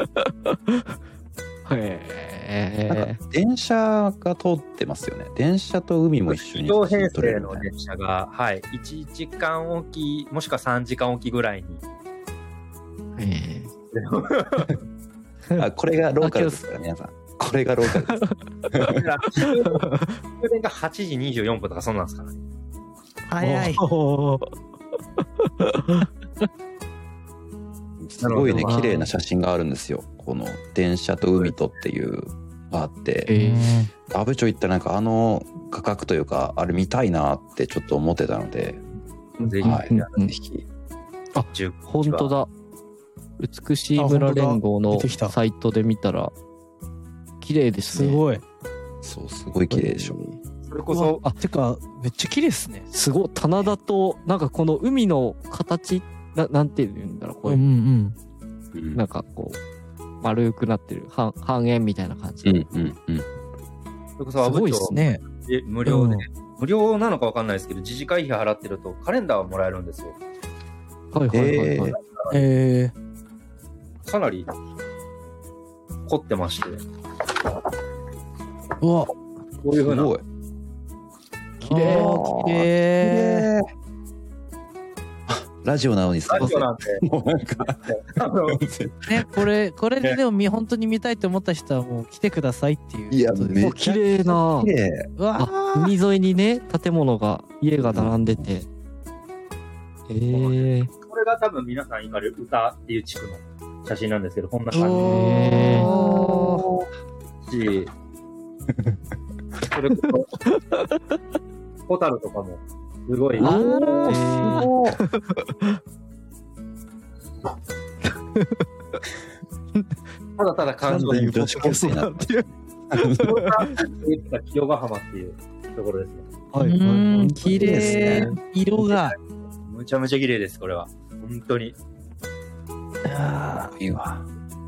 へえ。 電車が通ってますよね。電車と海も一緒に。 両編成の電車が、はい、いちじかんおき、もしくはさんじかんおきぐらいに。 へえ。あ、これがローカルですから、皆さん。これがローカルです。 終電がはちじにじゅうよんぷんとかそんなんですからね。 早い。 すごいね、綺麗な写真があるんですよ。この電車と海とっていうがあって、えー、阿武町行ったらなんかあの価格というかあれ見たいなってちょっと思ってたので、 ぜひ、はい、 ぜひ。あ、本当だ。美しい村連合のサイトで見たら綺麗ですね。 すごい。 そう、すごい綺麗でしょ。 それこそ、 あ、てかめっちゃ綺麗ですね。 すごい。棚田となんかこの海の形な、なんていうんだろう、こういう、 うんうん、なんかこう丸くなってる半半円みたいな感じで、 うんうんうん、 それこそすごいですね。無料で、うん、無料なのかわかんないですけど、自治会費払ってるとカレンダーがもらえるんですよ。 はいはいはいはい。 えー、かなり凝ってまして、 うわ、 こういう風な、 綺麗綺麗。 ラジオなのにすいません。 ラジオなんて。もうなんかね、これ、これででも見、本当に見たいと思った人はもう来てくださいっていう。 いや、めっちゃ綺麗な。 うわ海沿いにね、建物が、家が並んでて。えー。 これが多分皆さん今、歌っていう地区の写真なんですけど、こんな感じで。 えー。し、それこそ、ホタルとかも、すごい。 あー、すごい。 ただただ感情に女子高生になってる。 清ヶ浜っていうところですね。 はい。うん、綺麗。色が。 むちゃむちゃ綺麗です、これは。本当に。 ああ、 いいわ。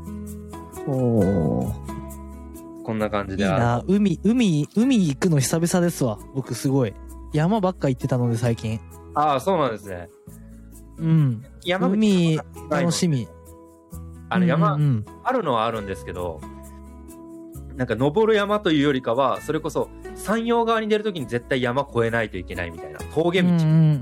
おー。 こんな感じで。 いいな。海、海、海行くの久々ですわ。僕すごい。山ばっか行ってたので最近。 ああ、そうなんですね。 うん。山海楽しみ。 あの山、うんうん、あるのはあるんですけど、なんか登る山というよりかは、それこそ山陽側に出るときに絶対山越えないといけないみたいな峠道。うんうんうんうん、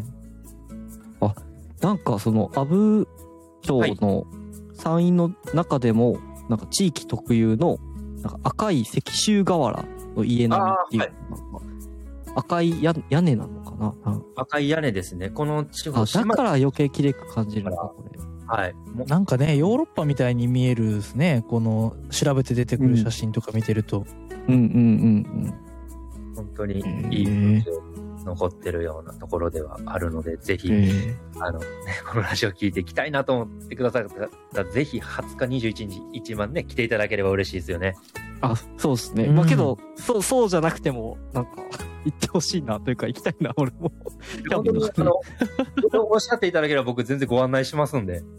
あ、なんかその阿武町の山陰の中でも、なんか地域特有のなんか赤い石州瓦の家並みっていう、はい、赤い屋根なのかな。 赤い屋根ですね。この地方。だから余計綺麗く感じるのか、これ。 はい。 なんかね、ヨーロッパみたいに見えるですね。この調べて出てくる写真とか見てると。 うん、うん、うんうんうん本当にいい風景残ってるようなところではあるので、ぜひ、あの、ね、このラジオ聞いていきたいなと思ってくださったら、ぜひはつかにじゅういちにち一番ね、来ていただければ嬉しいですよね。 あ、そうですね。うん、まあけど、そう、そうじゃなくても、なんか、行ってほしいなというか、行きたいな、俺も。 本当にあのおっしゃっていただければ僕全然ご案内しますんで。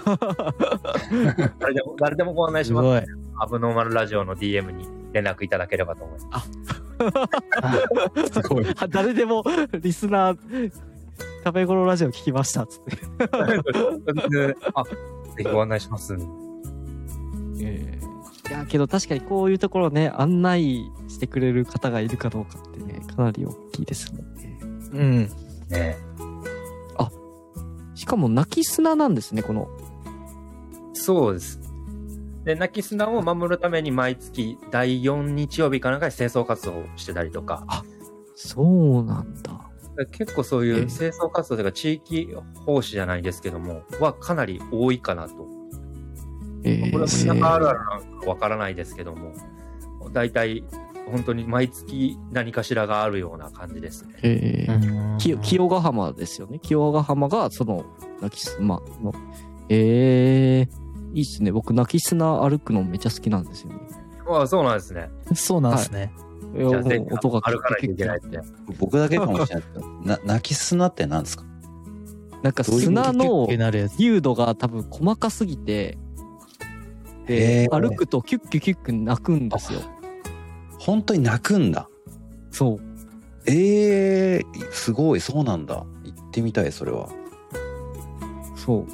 誰でも誰でもご案内しますので、アブノーマルラジオの ディーエム に連絡いただければと思います。 すごい。誰でもリスナー食べ頃ラジオ聞きましたっつって。 あ、ぜひご案内します。 えー、いやけど確かにこういうところね案内してくれる方がいるかどうかってねかなり大きいですもんね。 うん。 ね。 あ、しかも泣き砂なんですねこの。 そうです。で、泣き砂を守るために毎月だいよん日曜日かなんかに清掃活動をしてたりとか。 あ、そうなんだ。 結構そういう清掃活動というか地域奉仕じゃないですけども、はかなり多いかなと。えー、これはみんなあるあるなのかわからないですけども、だいたい本当に毎月何かしらがあるような感じですね。 えー、き清ヶ浜ですよね。清ヶ浜がその泣き砂の。えー。いいっすね。僕、泣き砂歩くのめっちゃ好きなんですよね。 ああ、そうなんですね。 そうなんですね。 はい、いや、もう音が歩かなきゃいけないって。 僕だけかもしれないけど、な泣き砂って何ですか？ なんか砂の流度が多分細かすぎて、で、歩くとキュッキュキュッキュ泣くんですよ。 本当に泣くんだ。 そう。 ええー、すごい、そうなんだ。行ってみたい、それは。 そう。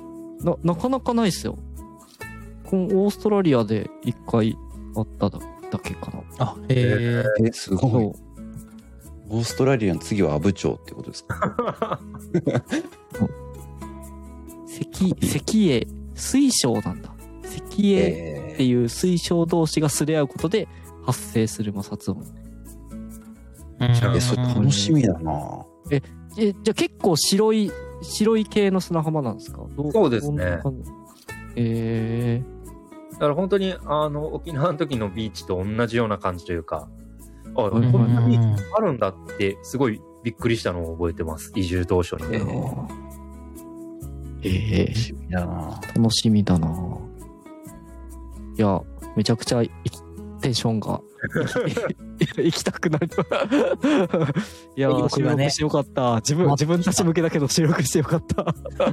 な、なかなかないっすよ。このオーストラリアで一回あっただけかな。 あ、へえー、すごい。オーストラリアの次は阿武町ってことですか？ 石、石英、水晶なんだ。石英っていう水晶同士が擦れ合うことで発生する摩擦音。 え、それ楽しみだな。 え、え、じゃあ結構白い、白い系の砂浜なんですか？どうそうですね。 えー。 だから本当にあの沖縄の時のビーチと同じような感じというか、あ、こんなビーチあるんだってすごいびっくりしたのを覚えてます。移住当初に。 えー、えー、 楽しみだな。 楽しみだな。いや、めちゃくちゃテンションが行きたくなる。いや、収録してよかった。自分自分たち向けだけど収録してよかった。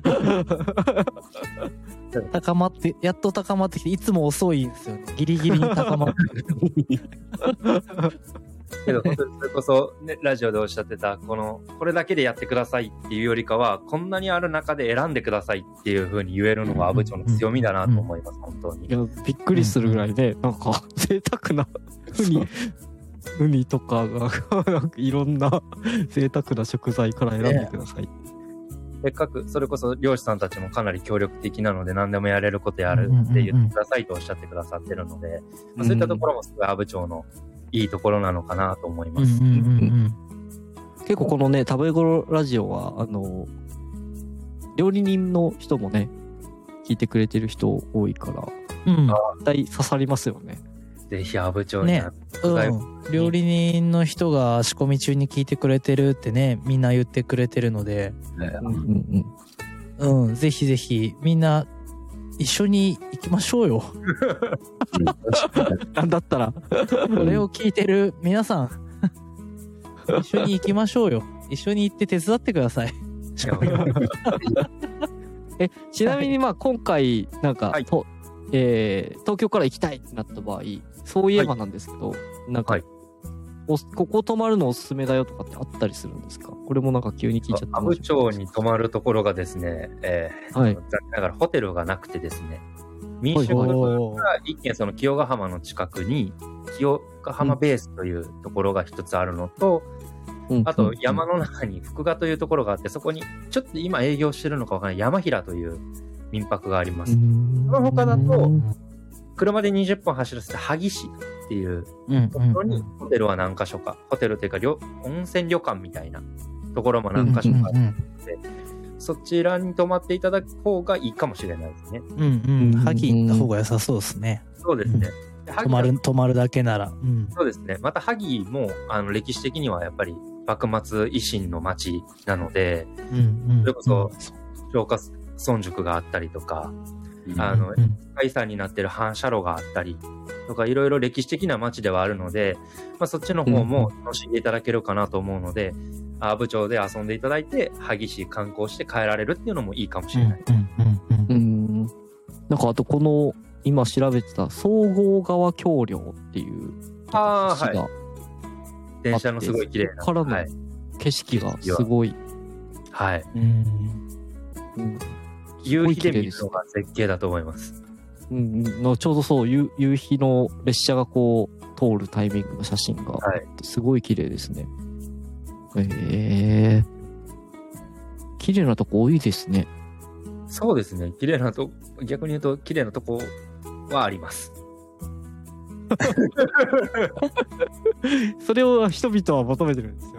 高まって、やっと高まってきて、いつも遅いんですよね。ギリギリに高まってる。 けど、本当にそれこそ、ね、ラジオでおっしゃってた、この、これだけでやってくださいっていうよりかは、こんなにある中で選んでくださいっていう風に言えるのが阿武町の強みだなと思います、本当に。 いや、びっくりするぐらいね、なんか、贅沢な、ウニ、ウニとかが、なんかいろんな贅沢な食材から選んでください。 せっかく、それこそ漁師さんたちもかなり協力的なので、何でもやれることやるって言ってくださいとおっしゃってくださってるので、まあ、そういったところもすごい阿武町のいいところなのかなと思います。 結構このね、食べ頃ラジオは、あの、料理人の人もね、聞いてくれてる人多いから、うん、絶対刺さりますよね。 ぜひ阿武町に、 ね、うん、料理人の人が仕込み中に聞いてくれてるってね、みんな言ってくれてるので、うんうんうん、うん、ぜひぜひみんな一緒に行きましょうよ。 なんだったらこれを聞いてる皆さん一緒に行きましょうよ。一緒に行って手伝ってください。 え、ちなみにまあ今回なんか、はい、とえー、東京から行きたいってなった場合、そういえばなんですけど、はい、なんか、はい、おここ泊まるのおすすめだよとかってあったりするんですか？これもなんか急に聞いちゃった。 阿武町に泊まるところがですね、えーはい、残念ながらホテルがなくてですね、民宿が一軒その清ヶ浜の近くに清ヶ浜ベースというところが一つあるのと、うん、あと山の中に福賀というところがあって、そこにちょっと今営業してるのかわからない山平という民泊があります。その他だと車でにじゅっぷん走らせて萩市っていうところにホテルは何か所か、ホテルというか温泉旅館みたいなところも何か所かあるので、そちらに泊まっていただく方がいいかもしれないですね。 うんうん。萩行った方が良さそうですね。 そうですね。 うん、泊まる泊まるだけなら。うん、 そうですね。また萩もあの歴史的にはやっぱり幕末維新の町なので、うんうん、それこそ松下村塾があったりとか、あの、世界遺産になってる反射炉があったりとか、いろいろ歴史的な街ではあるので、まあ、そっちの方も楽しんでいただけるかなと思うので、 阿武町で遊んでいただいて、萩市観光して帰られるっていうのもいいかもしれない。 うんうんうん。うん。 なんかあとこの、今調べてた総合川橋梁っていう橋があって、 電車のすごい綺麗な。 からの景色がすごい。 はい。うん。うん、夕日で見るのが絶景だと思います。 うんうん、ちょうどそう、夕夕日の列車がこう通るタイミングの写真があって、すごい綺麗ですね。はい、えー、綺麗なとこ多いですね。 そうですね。綺麗なと、逆に言うと綺麗なとこはあります。 それを人々は求めてるんですよ。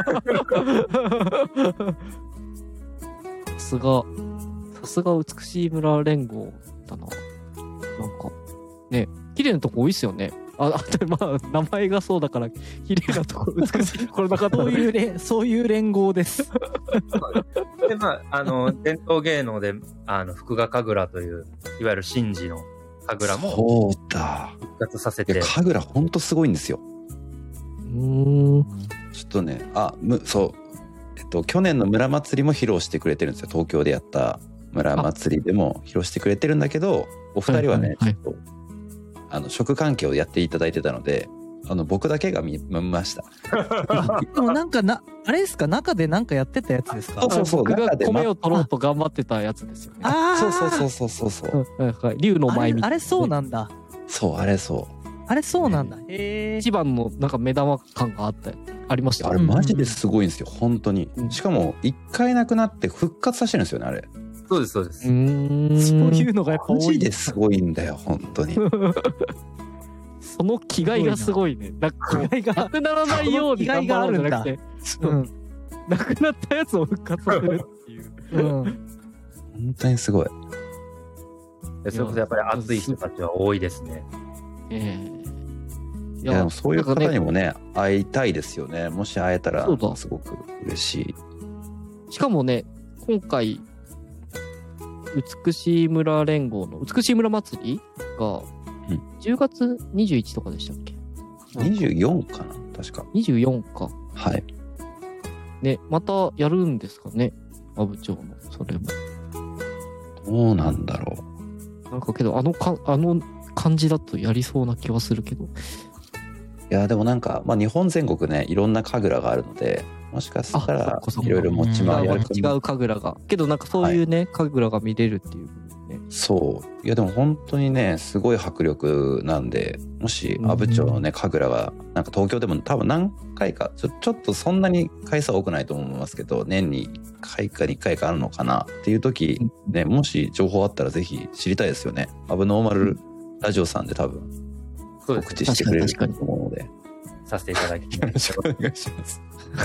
さすが、さすが美しい村連合だな。なんか、ね、綺麗なとこ多いっすよね。あ、あと、まあ、名前がそうだから、綺麗なところ、美しいところだから、 そういうれ、そういう連合です。 で、まあ、あの、伝統芸能で、あの、福賀神楽という、いわゆる神事の神楽も、 そうだ。 復活させて。 神楽ほんとすごいんですよ。 うーん。 ちょっとね、あ、む、そう。えっと、去年の村祭りも披露してくれてるんですよ。東京でやった村祭りでも披露してくれてるんだけど、お二人はね、はいはいはい、ちょっと、あの、食関係をやっていただいてたので、あの、僕だけが見、見ました。 でもなんかな、あれですか、中でなんかやってたやつですか？ そうそうそう。 僕が米を取ろうと頑張ってたやつですよね。 ああ。 そうそうそうそうそう。 うん、はい。竜の舞みたいな、ね。 あれ、そうなんだ。 そう、あれそう。 あれそうなんだ。へえ。 一番のなんか目玉感があった、ありました。 あれマジですごいんですよ、本当に。しかも、一回なくなって復活させてるんですよね、あれ。 そうです、そうです。 うーん。 そういうのがやっぱ多い。 マジですごいんだよ、本当に。 その気概がすごいね。なくなくならないように頑張ろうじゃなくて、うん、なくなったやつを復活させるっていう。うん、 本当にすごい。 それこそやっぱり熱い人たちは多いですね。 ええー、いや、でもそういう方にもね、会いたいですよね。もし会えたらすごく嬉しい。 しかもね、今回、美しい村連合の美しい村祭りが、じゅうがつにじゅういちとかでしたっけ？ にじゅうよんかな確か。 にじゅうよんか。 はい。 ね、またやるんですかね、阿武町の、それも。 どうなんだろう。なんかけど、あのか、あの感じだとやりそうな気はするけど。いや、でもなんか、まあ日本全国ね、いろんな神楽があるので、もしかしたらいろいろ持ち回りある違う神楽が。けどなんかそういうね、はい、神楽が見れるっていう。 そう。いやでも本当にね、すごい迫力なんで、もし阿武町のね、神楽が、なんか東京でも多分何回か、ちょ、ちょっとそんなに回数は多くないと思いますけど、年にいっかいかにかいかあるのかなっていう時、ね、もし情報あったらぜひ知りたいですよね。アブノーマルラジオさんで多分、告知してくれると思うので。 させていただきます。 よろしくお願いします。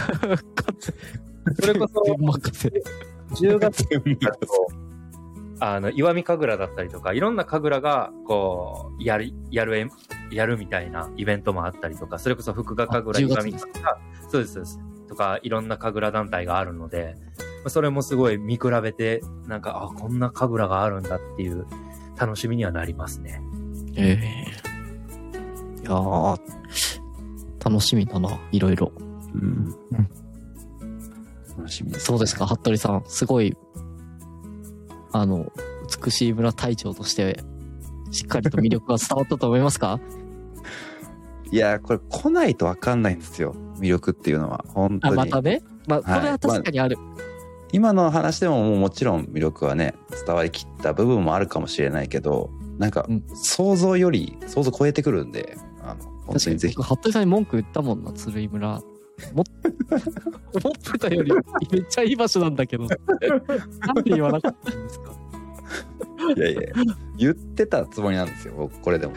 それこそ、じゅうがつだと、あの、石見神楽だったりとか、いろんな神楽が、こう、やる、やる、やるみたいなイベントもあったりとか、それこそ福賀神楽、石見神楽、そうです、そうです。とか、いろんな神楽団体があるので、それもすごい見比べて、なんか、あ、こんな神楽があるんだっていう楽しみにはなりますね。 ええー。いやー、楽しみだな、いろいろ。うん。うん、 楽しみです、ね。 そうですか、服部さん。すごい、あの、美しい村隊長として、しっかりと魅力が伝わったと思いますか？ いや、これ来ないと分かんないんですよ。魅力っていうのは。本当に。 あ、またね。まあ、それは確かにある。はい、まあ、 今の話でももうもちろん魅力はね、伝わりきった部分もあるかもしれないけど、なんか、想像より、想像超えてくるんで、あの、本当にぜひ。 服部さんに文句言ったもんな、鶴居村。も思ってたよりめっちゃいい場所なんだけどなんで言わなかったんですか？ いやいや言ってたつもりなんですよ、これでも。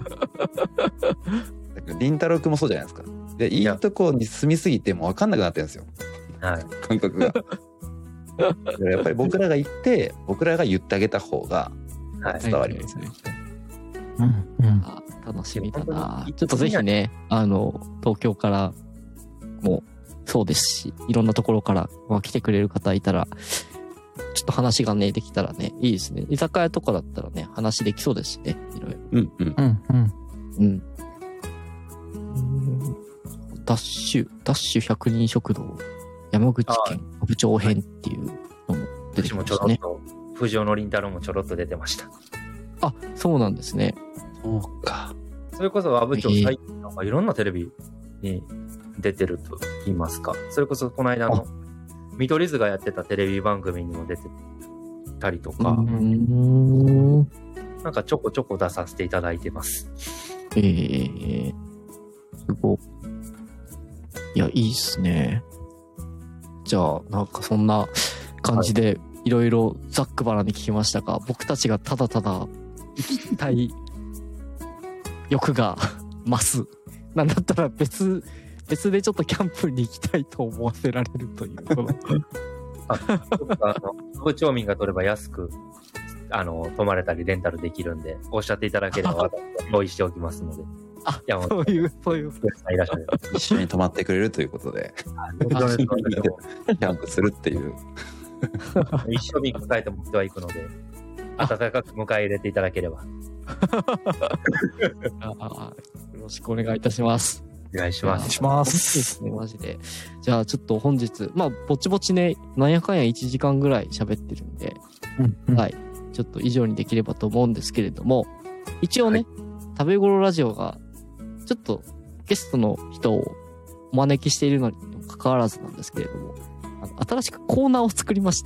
りんたろうくんもそうじゃないですか。で、いいとこに住みすぎても分かんなくなってるんですよ、はい、感覚が。やっぱり僕らが言って僕らが言ってあげた方が伝わりますね。 うんうん、あ、楽しみだな。ちょっとぜひね、あの東京からもそうですし、いろんなところから、まあ、来てくれる方いたら、ちょっと話がね、できたらね、いいですね。居酒屋とかだったらね、話できそうですしね、いろいろ。 うんうん。 うんうん。うん。ダッシュ、ダッシュひゃくにん食堂山口県阿武町編っていうのも出てきましたね。 私もちょろっと、藤尾のりんたろーもちょろっと出てました。 あ、そうなんですね。 そうか。 それこそ阿武町最近なんかいろんなテレビに出てると言いますか。それこそこの間の見取り図がやってたテレビ番組にも出てたりとか、 うーん。 なんかちょこちょこ出させていただいてます。 えー、すごい。いや、いいっすね。じゃあ、なんかそんな感じで、いろいろざっくばらに聞きましたが、僕たちがただただ行きたい欲が増す。なんだったら別、別でちょっとキャンプに行きたいと思わせられるというこのあ、あの、阿武町民が取れば安く、あの、泊まれたりレンタルできるんで、おっしゃっていただければ私は用意しておきますので。 あ、そういう、そういう。 いらっしゃる。 一緒に泊まってくれるということで、キャンプするっていう。 一緒に迎えて持ってはいくので、温かく迎え入れていただければ。 あ、よろしくお願いいたします。 お願いします。お願いします。ですね、マジで。じゃあちょっと本日、まあ、ぼちぼちね、なんやかんやいちじかんぐらい喋ってるんで、 うんうん、 はい。ちょっと以上にできればと思うんですけれども、一応ね、はい、食べ頃ラジオが、ちょっとゲストの人をお招きしているのにもかかわらずなんですけれども、あの新しくコーナーを作りまして、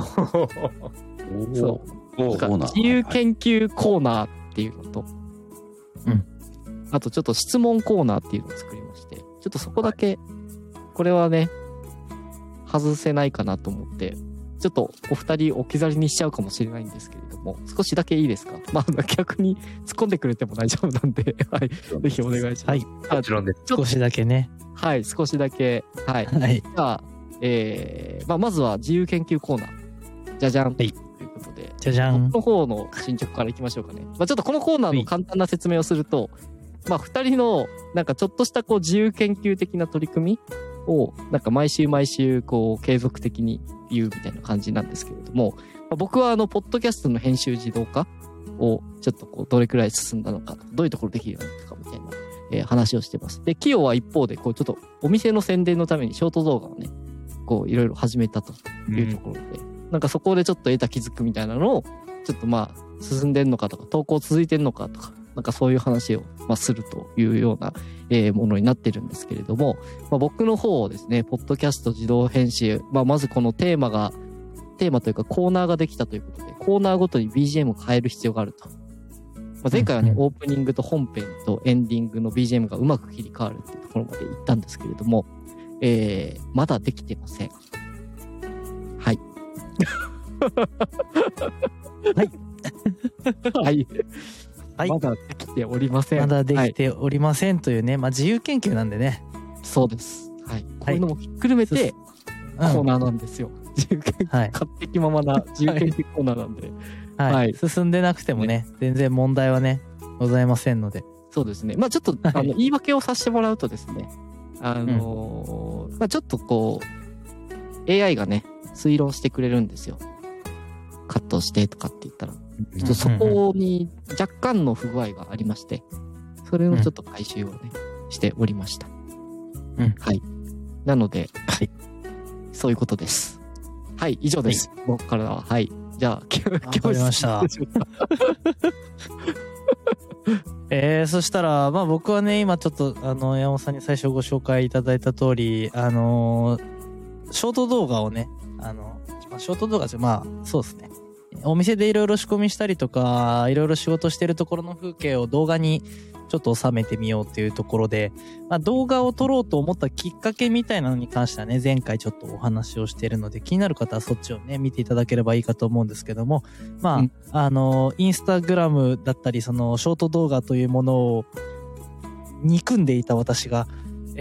そう。なんか自由研究コーナーっていうのと、 うん。 あとちょっと質問コーナーっていうのを作りまして、ちょっとそこだけ、これはね、外せないかなと思って、ちょっとお二人置き去りにしちゃうかもしれないんですけれども、少しだけいいですか？まあ逆に突っ込んでくれても大丈夫なんで、はい。ぜひお願いします。 はい。 もちろんです。 少しだけね。 はい、少しだけ。はい。 はい。 じゃあ、えー、まあまずは自由研究コーナー。じゃじゃん。はい。ということで。 じゃじゃん。 僕の方の進捗からいきましょうかね。まあちょっとこのコーナーの簡単な説明をすると、まあ二人のなんかちょっとしたこう自由研究的な取り組みをなんか毎週毎週こう継続的に言うみたいな感じなんですけれども、まあ、僕はあのポッドキャストの編集自動化をちょっとこうどれくらい進んだのか、どういうところできるようになったかみたいな、えー、話をしてます。で、キヨは一方でこうちょっとお店の宣伝のためにショート動画をね、こういろいろ始めたというところで、うん、なんかそこでちょっと得た気づくみたいなのをちょっとまあ進んでんのかとか投稿続いてんのかとか。なんかそういう話を、まあ、するというような、えー、ものになってるんですけれども、まあ、僕の方をですね、ポッドキャスト自動編集、まあ、まずこのテーマが、テーマというかコーナーができたということで、コーナーごとに ビージーエム を変える必要があると。まあ、前回はね、オープニングと本編とエンディングの ビージーエム がうまく切り替わるっていうところまで行ったんですけれども、えー、まだできてません。はい。 はい。 はい。 はい、 まだできておりません。 まだできておりませんというね、はい、まあ自由研究なんでね。 そうです。はい。こういうのもひっくるめて、コーナーなんですよ。うん、自由研究、はい、勝手気ままな自由研究コーナーなんで。 はい。はい、進んでなくてもね、ね、全然問題はね、ございませんので。 そうですね。まあちょっと、あの、言い訳をさせてもらうとですね、あのーうん、まあちょっとこう、エーアイ がね、推論してくれるんですよ。カットしてとかって言ったら。ちょっとそこに若干の不具合がありまして、それのちょっと回収をね、うん、しておりました。 うん。 はい。なので、 はい。 そういうことです。はい、以上です。はい、僕からは。はい。じゃあ、 今日、わかりました。えー、そしたら、まあ僕はね、今ちょっと、あの、山本さんに最初ご紹介いただいた通り、あのー、ショート動画をね、あの、ショート動画じゃ、まあ、そうですね。お店でいろいろ仕込みしたりとか、いろいろ仕事してるところの風景を動画にちょっと収めてみようっていうところで、まあ、動画を撮ろうと思ったきっかけみたいなのに関してはね、前回ちょっとお話をしているので、気になる方はそっちをね、見ていただければいいかと思うんですけども、まあ、うん、あの、インスタグラムだったり、その、ショート動画というものを憎んでいた私が、え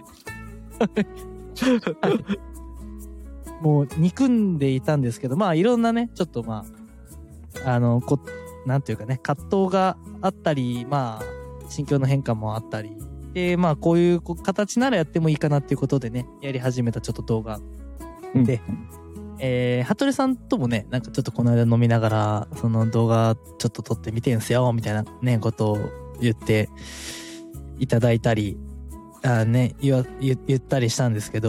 ーもう憎んでいたんですけど、まあいろんなね、ちょっとまあ、あの、こ、なんていうかね、葛藤があったり、まあ、心境の変化もあったり、で、まあこういう形ならやってもいいかなっていうことでね、やり始めたちょっと動画で、うん、えー、服部さんともね、なんかちょっとこの間飲みながら、その動画ちょっと撮ってみてんすよ、みたいなね、ことを言っていただいたり、あね、言わ、言、言ったりしたんですけど、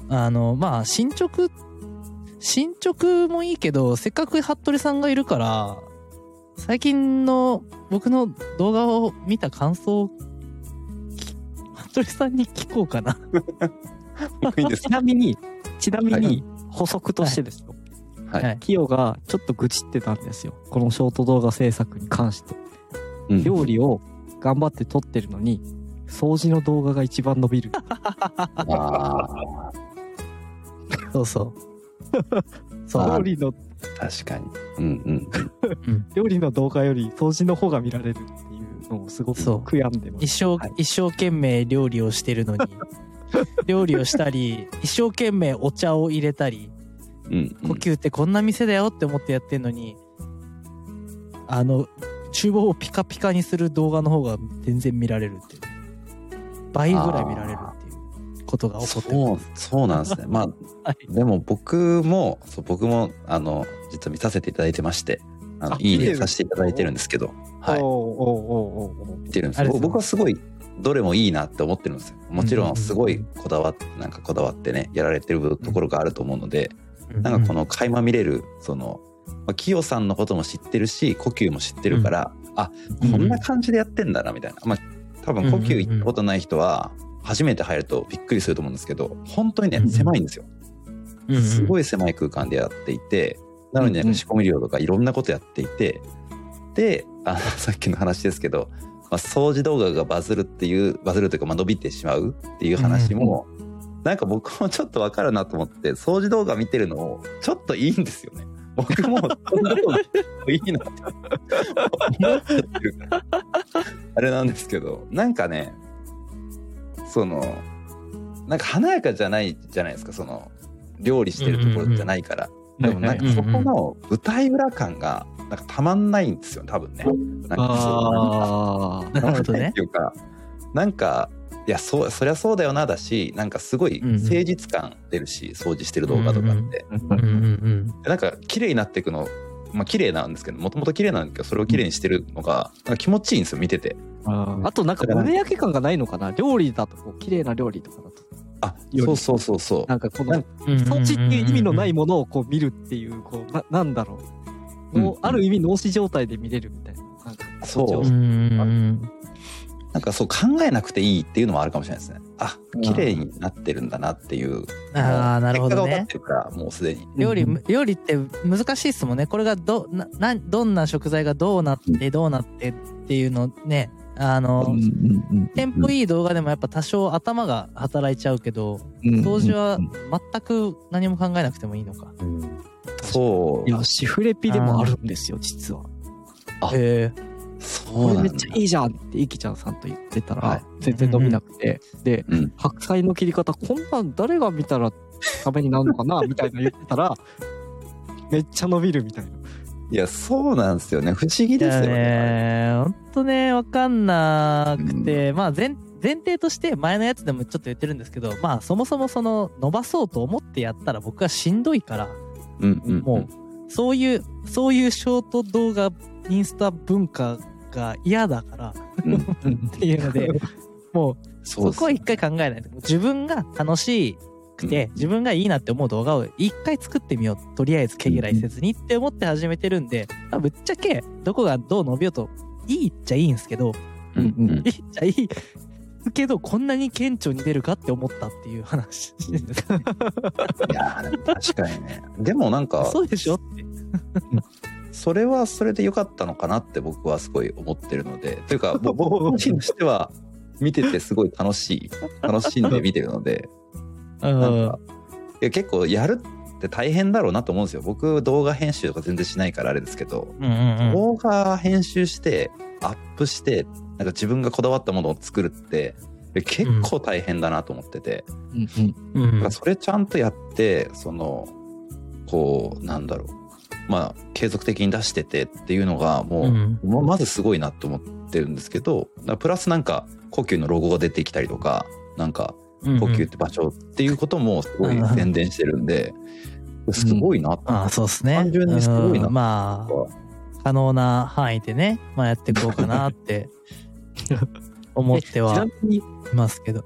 あの、まあ、進捗、進捗もいいけど、せっかく服部さんがいるから、最近の僕の動画を見た感想を、服部さんに聞こうかな。 いいですちなみに、ちなみに、補足としてですよ。 はい。はい、 キヨがちょっと愚痴ってたんですよ。このショート動画制作に関して。 うん、 料理を頑張って撮ってるのに、掃除の動画が一番伸びる。 あそうそう。 そう。料理の、 確かに。うんうんうん。料理の動画より掃除の方が見られるっていうのをすごく悔やんでます。 一生、はい、一生懸命料理をしてるのに、料理をしたり、一生懸命お茶を入れたり、 うんうん、 呼吸ってこんな店だよって思ってやってんのに、あの、厨房をピカピカにする動画の方が全然見られるっていう。倍ぐらい見られるっていうことが起こってます。 そう、そうなんですね。まあ、はい、でも僕も、そう僕も、あの、実は見させていただいてまして、あのいいねさせていただいてるんですけど、はい。おーおーおーおー見てるんですよ。僕はすごい、どれもいいなって思ってるんですよ。もちろんすごいこだわって、なんかこだわってね、やられてるところがあると思うので、なんかこの垣間見れる、その、まあ、キヨさんのことも知ってるし、呼吸も知ってるから、うん、あ、こんな感じでやってんだな、みたいな。まあ、多分呼吸行ったことない人は、初めて入るとびっくりすると思うんですけど、本当にね、狭いんですよ。すごい狭い空間でやっていて、なのにね、仕込み量とかいろんなことやっていて、で、あの、さっきの話ですけど、まあ、掃除動画がバズるっていう、バズるというか、まあ、伸びてしまうっていう話も、なんか僕もちょっとわかるなと思って、掃除動画見てるのを、ちょっといいんですよね。僕も、掃除動画いいなって思っちゃってるから、あれなんですけど、なんかね、その、なんか華やかじゃないじゃないですか、その、料理してるところじゃないから。でもなんかそこの舞台裏感が、なんかたまんないんですよ、多分ね。なんかそう。なるほどね。 っていうか、なんか、いや、そう、そりゃそうだよな、だし、なんかすごい誠実感出るし、掃除してる動画とかって。なんか綺麗になっていくの、まあ綺麗なんですけど、もともと綺麗なんですけど、それを綺麗にしてるのが、なんか気持ちいいんですよ、見てて。 あ, あとなんか胸焼け感がないのかな、料理だとこう綺麗な料理とかだと。 あ、そうそうそうそう。 なんかこの掃除っていう意味のないものをこう見るっていう、こう な, なんだろう、もうある意味脳死状態で見れるみたいな。なんかそう。うんなんかそう考えなくていいっていうのもあるかもしれないですね。あ、綺麗になってるんだなっていう。 ああ、なるほどね。 結果が分かってるからもうすでに。 料理、料理って難しいですもんね。これがどななどんな食材がどうなってどうなってっていうのね。あの、テンポいい動画でもやっぱ多少頭が働いちゃうけど、掃除は全く何も考えなくてもいいのか。 うん、そう。 いや、シフレピでもあるんですよ、実は。 あ、へえ。 これめっちゃいいじゃんってイキちゃんさんと言ってたら、はい、全然伸びなくて、うん、で、うん、白菜の切り方こんなん誰が見たらためになるのかなみたいな言ってたらめっちゃ伸びるみたいな。 いや、そうなんですよね。不思議ですよね。 ほんとね、わかんなくて、うん、まあ前、前提として前のやつでもちょっと言ってるんですけど、まあそもそもその伸ばそうと思ってやったら僕はしんどいから、 うんうんうん、 もうそういう、そういうショート動画、インスタ文化が嫌だから、うん、っていうので、もうそこは一回考えないと。自分が楽しい、くて自分がいいなって思う動画を一回作ってみよう、とりあえず毛嫌いせずにって思って始めてるんで、ぶっちゃけどこがどう伸びようといいっちゃいいんですけど、 うんうん、 いいっちゃいいけどこんなに顕著に出るかって思ったっていう話ですね。 いやー確かにね。でもなんかそうでしょってそれはそれで良かったのかなって僕はすごい思ってるので、というか僕個人としては見ててすごい楽しい楽しんで見てるので。なんかいや結構やるって大変だろうなと思うんですよ。僕動画編集とか全然しないからあれですけど、 うんうんうん、 動画編集してアップしてなんか自分がこだわったものを作るって結構大変だなと思ってて、 うんうんうん、 それちゃんとやってそのこうなんだろうまあ継続的に出しててっていうのがもう、うん、もうまずすごいなと思ってるんですけど、プラスなんか呼吸のロゴが出てきたりとかなんか呼吸って場所っていうこともすごい宣伝してるんで、うん、すごいなって、 うん、ああそうですね、 単純にすごいな、 うん、まあ可能な範囲でね、まあ、やっていこうかなって思ってはいますけど、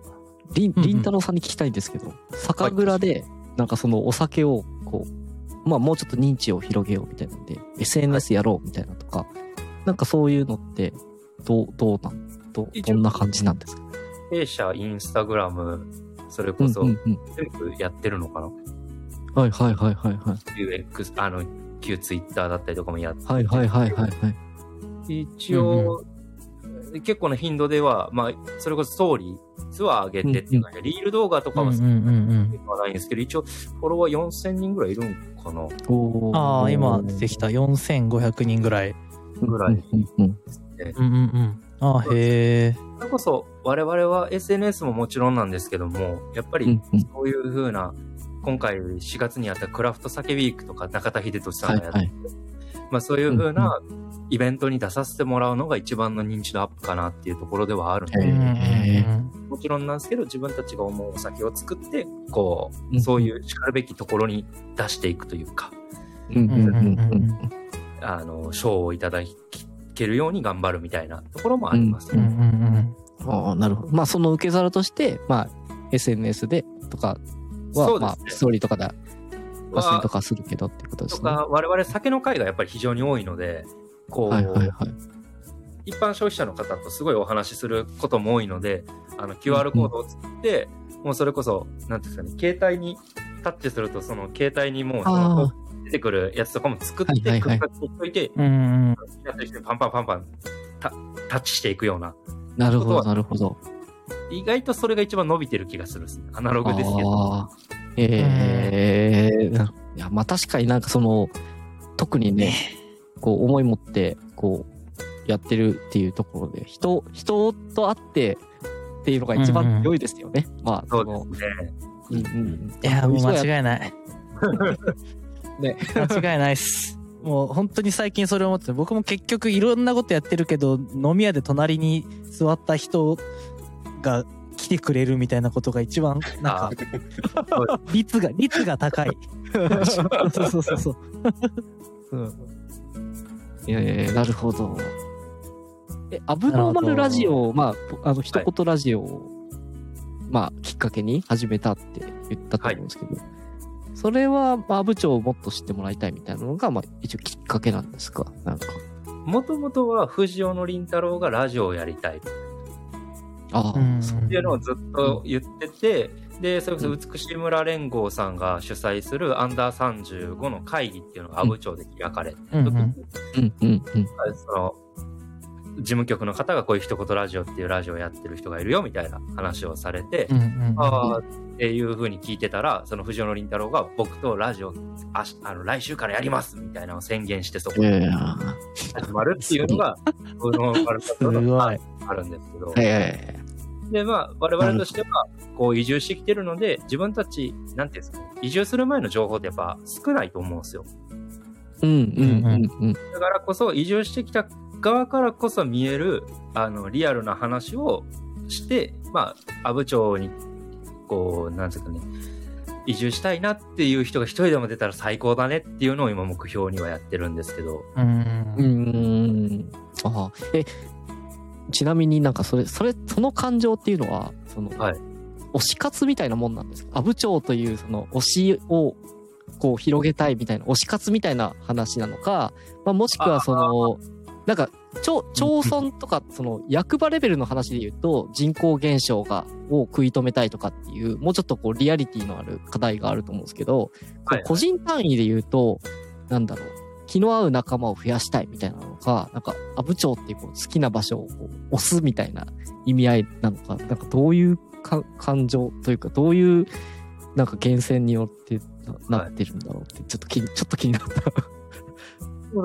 りん、りんたろーさんに聞きたいんですけど、酒蔵で、なんかそのお酒を、こう、まあもうちょっと認知を広げようみたいなんで、エスエヌエス やろうみたいなとか、なんかそういうのって、どう、どうなん、ど、どんな感じなんですか？ 弊社、インスタグラム、それこそ、全部やってるのかな、うんうんうん、はいはいはいはいはい。 ユーエックス、あの、旧ツイッターだったりとかもやってて。 はいはいはいはいはい。 一応、うんうん、結構な頻度では、まあ、それこそストーリーズは上げてっていうか、うんうん、リール動画とかは少ないんですけど、一応、フォロワーよんせんにんぐらいいるんかな。 ああ、今出てきたよんせんごひゃくにんぐらい。 ぐらいですね。 うんうんうん。ああ、へえ。 それこそ、我々は エスエヌエス ももちろんなんですけども、やっぱりそういう風な、今回しがつにあったクラフト酒ウィークとか中田秀俊さんがやって、はいはい、まあそういう風なイベントに出させてもらうのが一番の認知度アップかなっていうところではあるので、もちろんなんですけど自分たちが思うお酒を作って、こう、そういうしかるべきところに出していくというか、あの、賞をいただけるように頑張るみたいなところもありますね。 ああ、なるほど。まあその受け皿として、まあ エスエヌエス でとか、は、まあ、ストーリーとかで発信とかするけどってことですね。 とか、我々酒の会がやっぱり非常に多いので、こう、はいはいはい、一般消費者の方とすごいお話しすることも多いので、あの キューアール コードを作って、うんうん、もうそれこそ、なんていうんですかね、携帯にタッチすると、その携帯にもうその出てくるやつとかも作って、はいはいはい、クッといて、うん、パンパンパンパンタッチしていくような。 なるほど、なるほど。 意外とそれが一番伸びてる気がするんですね。アナログですけど。 ええー、いや、まあ確かになんかその、特にね、こう思い持って、こう、やってるっていうところで、人、人と会ってっていうのが一番良いですよね。うんうん、まあ、 その、そうですね。 うんうん。いや、もう間違いない。ね。間違いないっす。もう本当に最近それ思って、僕も結局いろんなことやってるけど、飲み屋で隣に座った人が来てくれるみたいなことが一番なんか率が率が高い。そうそうそうそう。 うん、いやいやなるほど。え、アブノーマルラジオ、まああの一言ラジオを、はい、まあきっかけに始めたって言ったと思うんですけど、はい、それはまあ阿武町をもっと知ってもらいたいみたいなのがまあ一応きっかけなんですか？なんか。 もともとは藤尾の凛太郎がラジオをやりたい。 ああ、 そういうのをずっと言ってて、うん、で、それこそ美し村連合さんが主催するアンダーさんじゅうごの会議っていうのが阿武町で開かれて、うん、時に、うんうんうん、その、事務局の方がこういう一言ラジオっていうラジオをやってる人がいるよみたいな話をされて、うんうん、ああっていう風に聞いてたら、その藤尾の凛太郎が僕とラジオああの来週からやりますみたいなのを宣言して、そこで始まるっていうのがこのワルタトのあるんですけど、でまあ我々としてはこう移住してきてるので、自分たちなんていうんですかね、移住する前の情報ってやっぱ少ないと思うんですよ。 うんうんうんうん。 だからこそ移住してきた側からこそ見えるあのリアルな話をして、まあ阿武町にこうなんですかね、移住したいなっていう人が一人でも出たら最高だねっていうのを今目標にはやってるんですけど。 うーん。ああ。え、ちなみになんかそれそれその感情っていうのはその、はい、推し活みたいなもんなんですか？阿武町というその推しをこう広げたいみたいな推し活みたいな話なのか、まあ、もしくはそのなんか町町村とかその役場レベルの話で言うと人口減少がを食い止めたいとかっていうもうちょっとこうリアリティのある課題があると思うんですけど、はいはい、個人単位で言うとなんだろう、気の合う仲間を増やしたいみたいなのか、なんか阿武町っていうこう好きな場所をこう押すみたいな意味合いなのか、なんかどういうか感情というかどういうなんか源泉によってな, なってるんだろうって、はい、ちょっと気にちょっと気になった。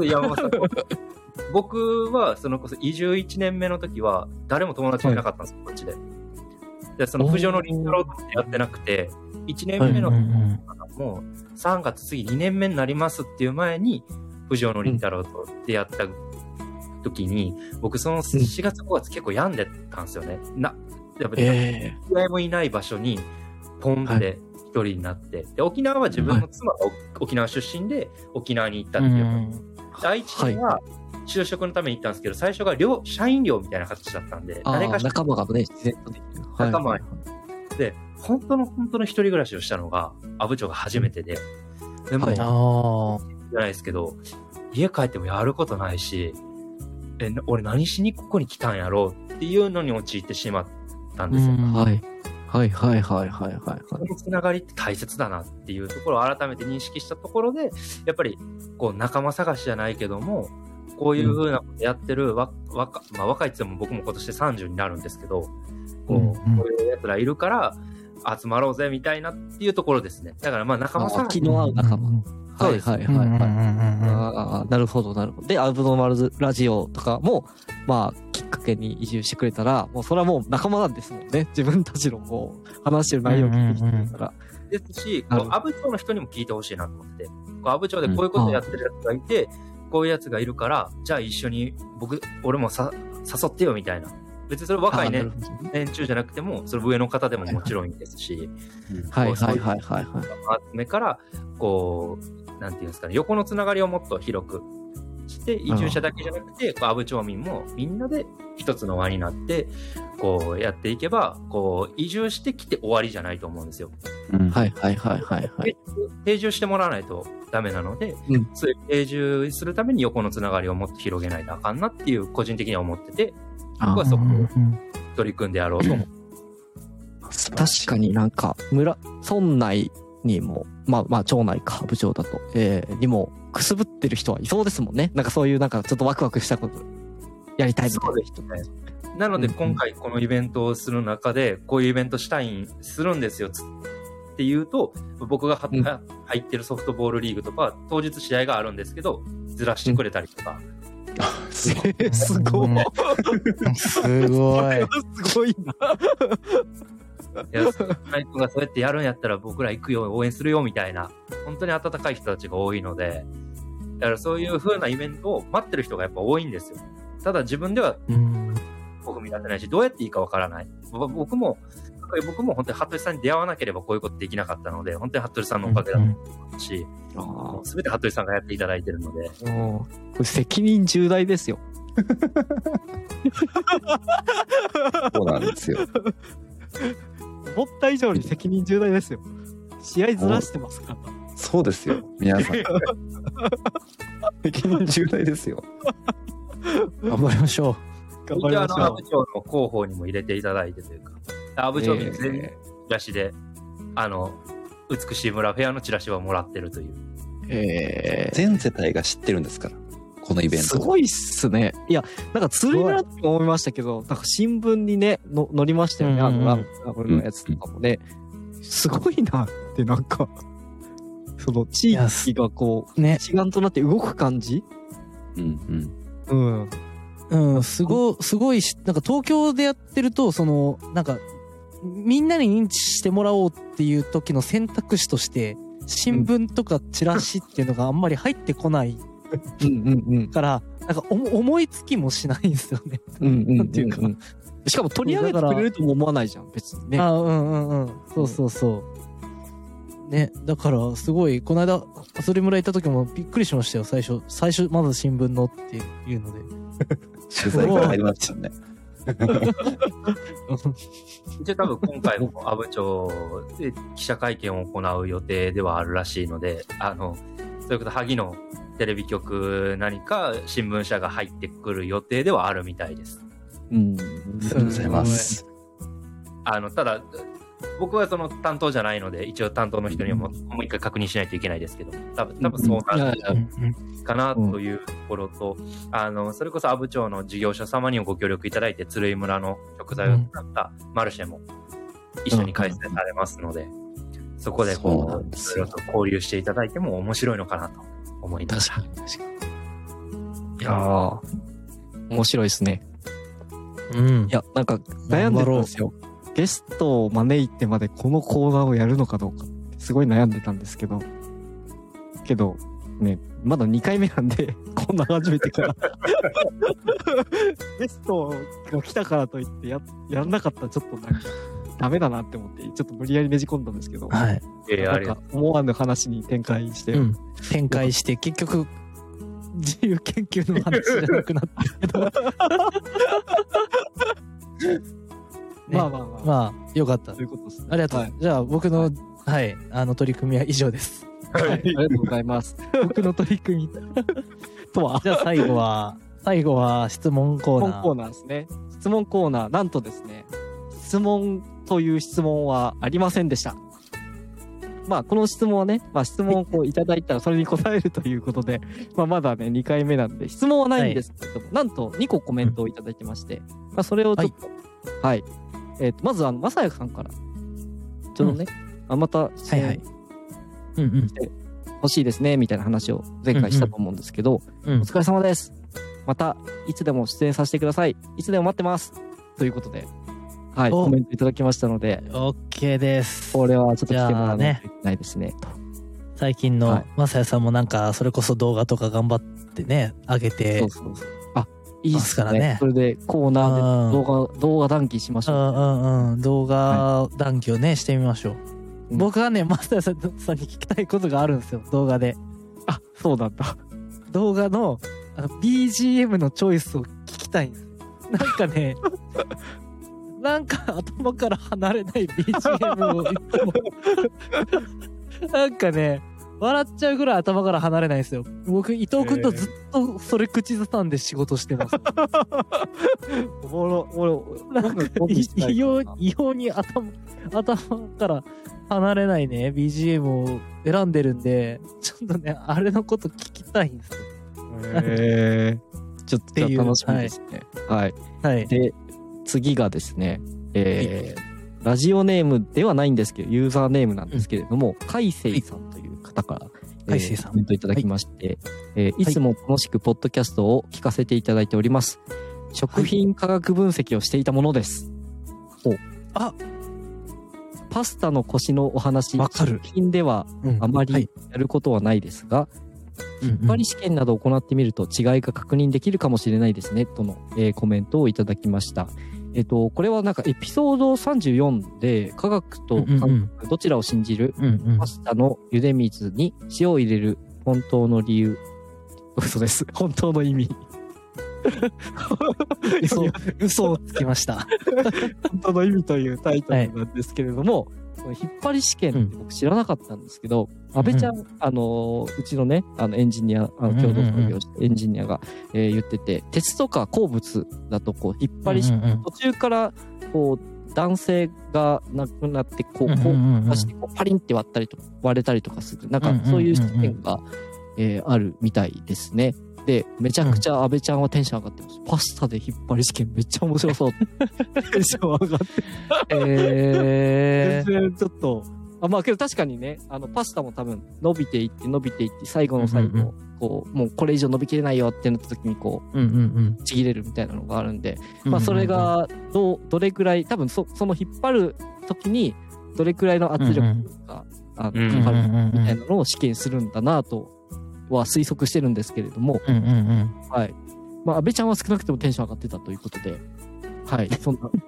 山本さん僕はそのこそ移住いちねんめの時は誰も友達がいなかったんですよ、はい、こっちで。でその藤尾の凛太郎とやってなくて、いちねんめの方もさんがつ次にねんめになりますっていう前に藤尾の凛太郎と出会った時に、僕そのしがつごがつ結構病んでたんですよね。なやっぱり誰もいない場所にポンって一人になって、はい、で沖縄は自分の妻が沖縄出身で沖縄に行ったっていう、はい、愛知県は就職のために行ったんですけど、最初が寮社員寮みたいな形だったんで、 誰か仲間がね自然とできる、 仲間、はい、 で、本当の本当の一人暮らしをしたのが、阿武町が初めてで、でも、 はい、あじゃないですけど、家帰ってもやることないし、え、俺何しにここに来たんやろうっていうのに陥ってしまったんですよ。 はい。はいはいはいはいはい、はい。 このつながりって大切だなっていうところを改めて認識したところで、やっぱりこう仲間探しじゃないけども、こういう風なことやってるわ、わか、まあ若いって言っても僕も今年でさんじゅうになるんですけど、こう、うんうん、こういう奴らいるから集まろうぜみたいなっていうところですね。だからまあ仲間探し。 気の合う仲間。はいはいはいはい。ああ、なるほどなるほど。で、アブノーマルラジオとかも、まあ、きっかけに移住してくれたら、もうそれはもう仲間なんですもんね。自分たちのこう、話してる内容を聞いてきてるから。 ですし、こう阿武町の人にも聞いてほしいなと思ってて、阿武町でこういうことやってるやつがいて、うん、こういうやつがいるから、じゃあ一緒に僕、俺もさ誘ってよみたいな。別にそれ若いね、年中じゃなくても、それ上の方でももちろんいいですし、 はいはいはいはいはい。 集めから、こう、なんていうんですかね、横のつながりをもっと広くして、移住者だけじゃなくて、阿武町民もみんなで一つの輪になって、こうやっていけば、こう、移住してきて終わりじゃないと思うんですよ。 うん、はいはいはいはいはい。 定住してもらわないとダメなので、うん、そういう定住するために横のつながりをもっと広げないとあかんなっていう個人的には思ってて、僕はそこを取り組んでやろうと思う。 確かになんか、村、村内にも、まあまあ町内か、部長だと、えー、にもくすぶってる人はいそうですもんね。なんかそういうなんかちょっとワクワクしたことやりたいみたいな人ね。 なので今回このイベントをする中で、こういうイベントしたいんするんですよって言うと、僕が入ってるソフトボールリーグとか、当日試合があるんですけど、ずらしてくれたりとか。 すごい。すごい。 すごい。 すごいな。 いや、ナイトがそうやってやるんやったら僕ら行くよ、応援するよみたいな、本当に温かい人たちが多いので、だからそういう風なイベントを待ってる人がやっぱ多いんですよ。ただ自分ではこう踏み出せないし、どうやっていいかわからない。僕も、僕も本当に服部さんに出会わなければこういうことできなかったので、本当に服部さんのおかげだと思うし、すべて服部さんがやっていただいてるので。 これ責任重大ですよ。 そうなんですよ。 思った以上に責任重大ですよ。試合ずらしてますから。 そうですよ、皆さん。責任重大ですよ。 頑張りましょう。頑張りましょう。 阿武町の広報にも入れていただいてというか、阿武町に全チラシで、あの、美しい村フェアのチラシはもらってるという。 えー、全世帯が知ってるんですから、このイベント。 すごいっすね。いや、なんか釣りだなって思いましたけど、なんか新聞にね、の載りましたよね、あのラブのやつとかもね。うん、すごいなってなんか、その地域がこう、ね、一丸となって動く感じ。 うんうん。 うん。 うん、すご、すごいし、なんか東京でやってると、その、なんか、みんなに認知してもらおうっていう時の選択肢として、新聞とかチラシっていうのがあんまり入ってこない。 うんうんうん。 から、なんか思いつきもしないんですよね。 うんうんうん、なんていうか。しかも取り上げてくれるとも思わないじゃん、別にね。 あ、うんうんうん。そうそうそう。ね、だからすごい、この間、それ村行った時もびっくりしましたよ、最初。最初、まず新聞のっていうので。 取材が入りましたね。 一応多分今回も阿武町で記者会見を行う予定ではあるらしいので、あの、そういうこと、萩のテレビ局何か新聞社が入ってくる予定ではあるみたいです。 うん。 ありがとうございます。 あの、ただ、僕はその担当じゃないので、一応担当の人にはもう一回確認しないといけないですけど、多分、多分そうなるかなというところと、あの、それこそ阿武町の事業者様にもご協力いただいて、鶴居村の食材を使ったマルシェも一緒に開催されますので、そこでこう、いろいろと交流していただいても面白いのかなと思いました。 確かに確かに。いやー、面白いですね。 うん。 いや、なんか悩んでたんですよ。ゲストを招いてまでこのコーナーをやるのかどうかってすごい悩んでたんですけど、けどね、まだにかいめなんで、コーナー始めてからゲストが来たからといってややんなかったらちょっとなんかダメだなって思ってちょっと無理やりねじ込んだんですけど、 はい、 なんか思わぬ話に展開して、うん、 展開して結局自由研究の話じゃなくなったけど。 まあまあまあ。 まあ、よかった。 そういうことですね。 ありがとう。 はいじゃあ、僕の、 ははいい、あの、取り組みは以上です。 はい。ありがとうございます。僕の取り組みとは。 じゃあ、最後は、最後は質問コーナー。 質問コーナーですね。質問コーナー、なんとですね、質問という質問はありませんでした。まあ、この質問はね、まあ、質問をこういただいたらそれに答えるということで、まあ、まだね、にかいめなんで、質問はないんですけども、はい、なんとにこコメントをいただいてまして、まあ、それをちょっと、はい。はい、えっ、ー、と、まず、あの、まさやさんから、ちょっとね、うん、あまた、 はいはい。うんうん。 欲しいですね、みたいな話を前回したと思うんですけど、うんうん、お疲れ様です。また、いつでも出演させてください。いつでも待ってます。ということで、はい、コメントいただきましたので、 OK です。 これはちょっと来てもらわないといけないですね。と最近のまさやさんもなんか、それこそ動画とか頑張ってね、上げて。 そうそうそう。あ、いいっすからね。それでコーナーで動画、動画談義しましょう。 うんうんうん。動画談義をね、してみましょう。うん、僕はね、まさやさんに聞きたいことがあるんですよ、動画で。 あ、そうなんだ。 動画の、あの ビージーエム のチョイスを聞きたいんです。なんかね、なんか頭から離れない ビージーエム をいつもなんかね、笑っちゃうぐらい頭から離れないんですよ。僕、伊藤くんとずっとそれ口ずさんで仕事してます。 おもろ、おもろ、 なんか異様、異様に頭、頭から離れないね、ビージーエム を選んでるんで、ちょっとね、あれのこと聞きたいんですよ。 へー。ちょっと楽しみですね。はい。 はい。 で、次がですね、えー、ラジオネームではないんですけど、ユーザーネームなんですけれども、海星さんという方から、 海星さん。 コメントいただきまして、はいえー、いつも楽しくポッドキャストを聞かせていただいております。食品化学分析をしていたものです。 はい、あパスタのコシのお話、食品ではあまりやることはないですが、引っ張り試験などを行ってみると違いが確認できるかもしれないですね、との、えー、コメントをいただきました。えっと、これはなんかエピソードさんじゅうよんで科学と感覚どちらを信じる、うんうん、パスタの茹で水に塩を入れる本当の理由。嘘です。本当の意味。 嘘、嘘をつきました。 本当の意味というタイトルなんですけれども、はい、引っ張り試験って僕知らなかったんですけど、うん、安倍ちゃん、あの、うちのね、あのエンジニア、あの共同創業してエンジニアが、えー、言ってて、鉄とか鉱物だとこう、引っ張り試験、うんうん、途中からこう、男性がなくなって、こう、こう、出して、こう、パリンって割ったりとか、割れたりとかする。なんか、そういう試験が、えー、あるみたいですね。で、めちゃくちゃ安倍ちゃんはテンション上がってます。パスタで引っ張り試験めっちゃ面白そう。テンション上がって。 えー、 全然ちょっと、あまあけど確かにね、あの、パスタも多分伸びていって伸びていって、最後の最後、うんうんうん、こう、もうこれ以上伸びきれないよってなった時にこう、うんうんうん、ちぎれるみたいなのがあるんで、まあそれが、どう、どれくらい、多分そ、その引っ張る時に、どれくらいの圧力が、うんうん、あの、かかるみたいなのを試験するんだなと、は推測してるんですけれども、 うんうんうん、 はい。まあ、安倍ちゃんは少なくともテンション上がってたということで、はい、そんな、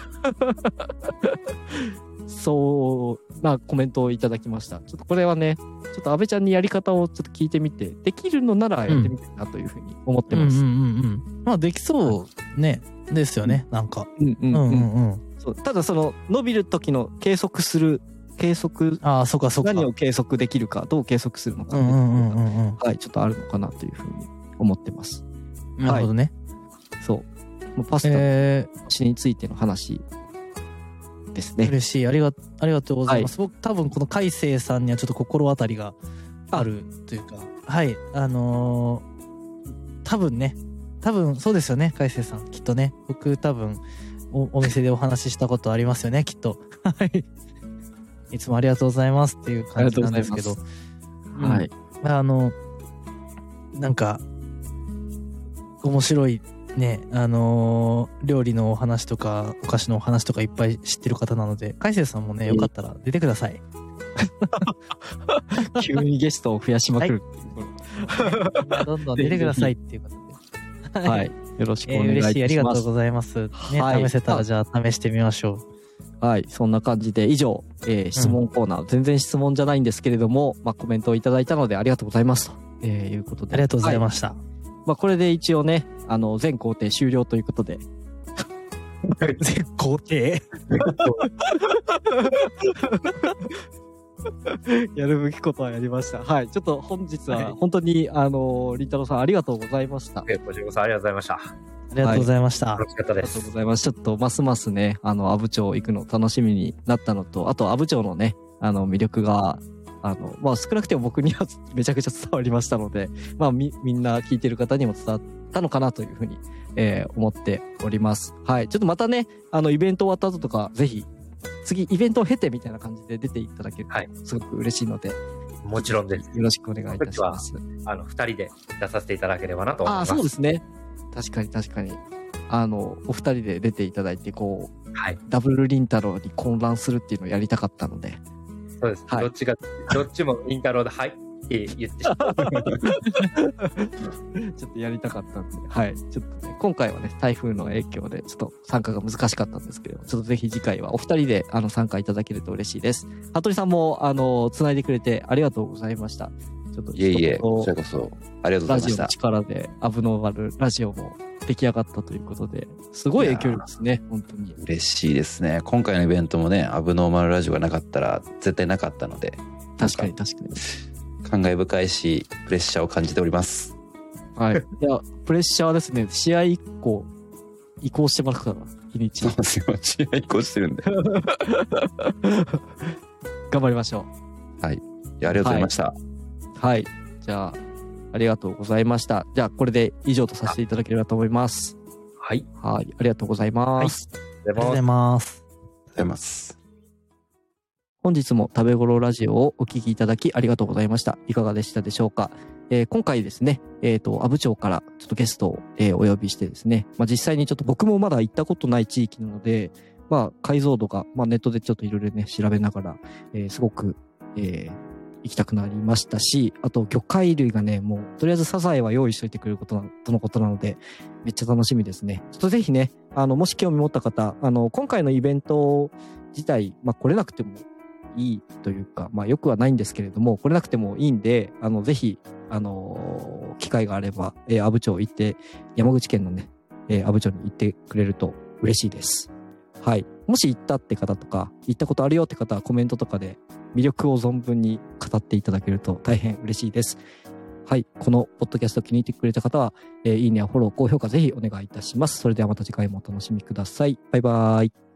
そうなコメントをいただきました。ちょっとこれはね、ちょっと安倍ちゃんにやり方をちょっと聞いてみて、できるのならやってみたいなというふうに思ってます。 うんうんうんうん、まあ、できそうね、ですよね、なんか。 うんうんうんうん、そうただその、伸びる時の計測する、計測、 ああ、そうかそうか。 何を計測できるか、どう計測するのか、 うんうんうんうん、 はい、ちょっとあるのかなというふうに思ってます。 なるほどね。 はい、そう。パスタの死についての話ですね。 嬉しい。ありが、ありがとうございます。はい、僕、多分この海星さんにはちょっと心当たりがあるというか、はい、あのー、多分ね、多分そうですよね、海星さん。きっとね、僕多分お、お店でお話ししたことありますよね、きっと。はい。いつもありがとうございますっていう感じなんですけど。 はい。 あの、なんか、面白いね、あのー、料理のお話とか、お菓子のお話とかいっぱい知ってる方なので、海星さんもね、よかったら出てください。 急にゲストを増やしまくるっていう、 はい、どんどん出てくださいっていうことで。はい。よろしくお願いします。 えー、嬉しい。ありがとうございます。ね、はい、試せたらじゃあ試してみましょう。 はい。そんな感じで以上、えー、質問コーナー、うん、全然質問じゃないんですけれども、まあ、コメントをいただいたのでありがとうございますと、えー、いうことで。 ありがとうございました。はい、 まあ、これで一応ね、あの、全工程終了ということで。 絶好艇。 やるべきことはやりました。はい。ちょっと本日は本当に、あの、りんたろーさんありがとうございました。 こちらこそありがとうございました。 ありがとうございました。はい、 楽しかったです。 ありがとうございます。ちょっとますますね、あの、阿武町行くの楽しみになったのと、あと阿武町のね、あの、魅力が、あの、まあ、少なくても僕にはめちゃくちゃ伝わりましたので、まあ、み、みんな聞いてる方にも伝わったのかなというふうに、えー、思っております。はい。ちょっとまたね、あの、イベント終わった後とか、ぜひ、次、イベントを経てみたいな感じで出ていただけると、すごく嬉しいので、はい、 もちろんです。 よろしくお願いいたします。 あの、二人で出させていただければなと思います。 ああ、そうですね。確かに確かに。あの、お二人で出ていただいて、こう、はい、ダブルリンタローに混乱するっていうのをやりたかったので。 そうです。はい、どっちが、どっちもリンタローで、はいって言ってしまう。 ちょっとやりたかったんで、はい。ちょっとね、今回はね、台風の影響で、ちょっと参加が難しかったんですけど、ちょっとぜひ次回はお二人で、あの、参加いただけると嬉しいです。服部さんも、あの、繋いでくれてありがとうございました。 ちょっと、いえいえ、こちらこそ、ありがとうございました。 ラジオの力で、アブノーマルラジオも出来上がったということで、すごい影響力ですね、本当に。 嬉しいですね。今回のイベントもね、アブノーマルラジオがなかったら、絶対なかったので。 確かに確かに。 感慨深いし、プレッシャーを感じております。 はい。いや、プレッシャーはですね、試合以降、移行してもらうから、日にち。 そうですよ、試合移行してるんで。 頑張りましょう。はい。いや、ありがとうございました。 はい。はい、じゃあ、ありがとうございました。じゃあ、これで以上とさせていただければと思います。 はい。 はい。ありがとうございます。 はい、ありがとうございます。 ありがとうございます。 本日も食べ頃ラジオをお聞きいただきありがとうございました。いかがでしたでしょうか。えー、今回ですね、えっと、阿武町からちょっとゲストを、えー、お呼びしてですね、まあ、実際にちょっと僕もまだ行ったことない地域なので、まあ、解像度が、まあ、ネットでちょっといろいろね、調べながら、えー、すごく、えー、行きたくなりましたし、あと魚介類がね、もう、とりあえずサザエは用意しといてくれることな、とのことなので、めっちゃ楽しみですね。ちょっとぜひね、あの、もし興味持った方、あの、今回のイベント自体、まあ、来れなくても、いいというか、まあよくはないんですけれども、来れなくてもいいんで、あの、ぜひ、あのー、機会があれば、えー、阿武町行って、山口県のね、えー、阿武町に行ってくれると嬉しいです。はい。もし行ったって方とか、行ったことあるよって方はコメントとかで魅力を存分に語っていただけると大変嬉しいです。はい。このポッドキャスト気に入ってくれた方は、えー、いいねやフォロー、高評価ぜひお願いいたします。それではまた次回もお楽しみください。バイバーイ。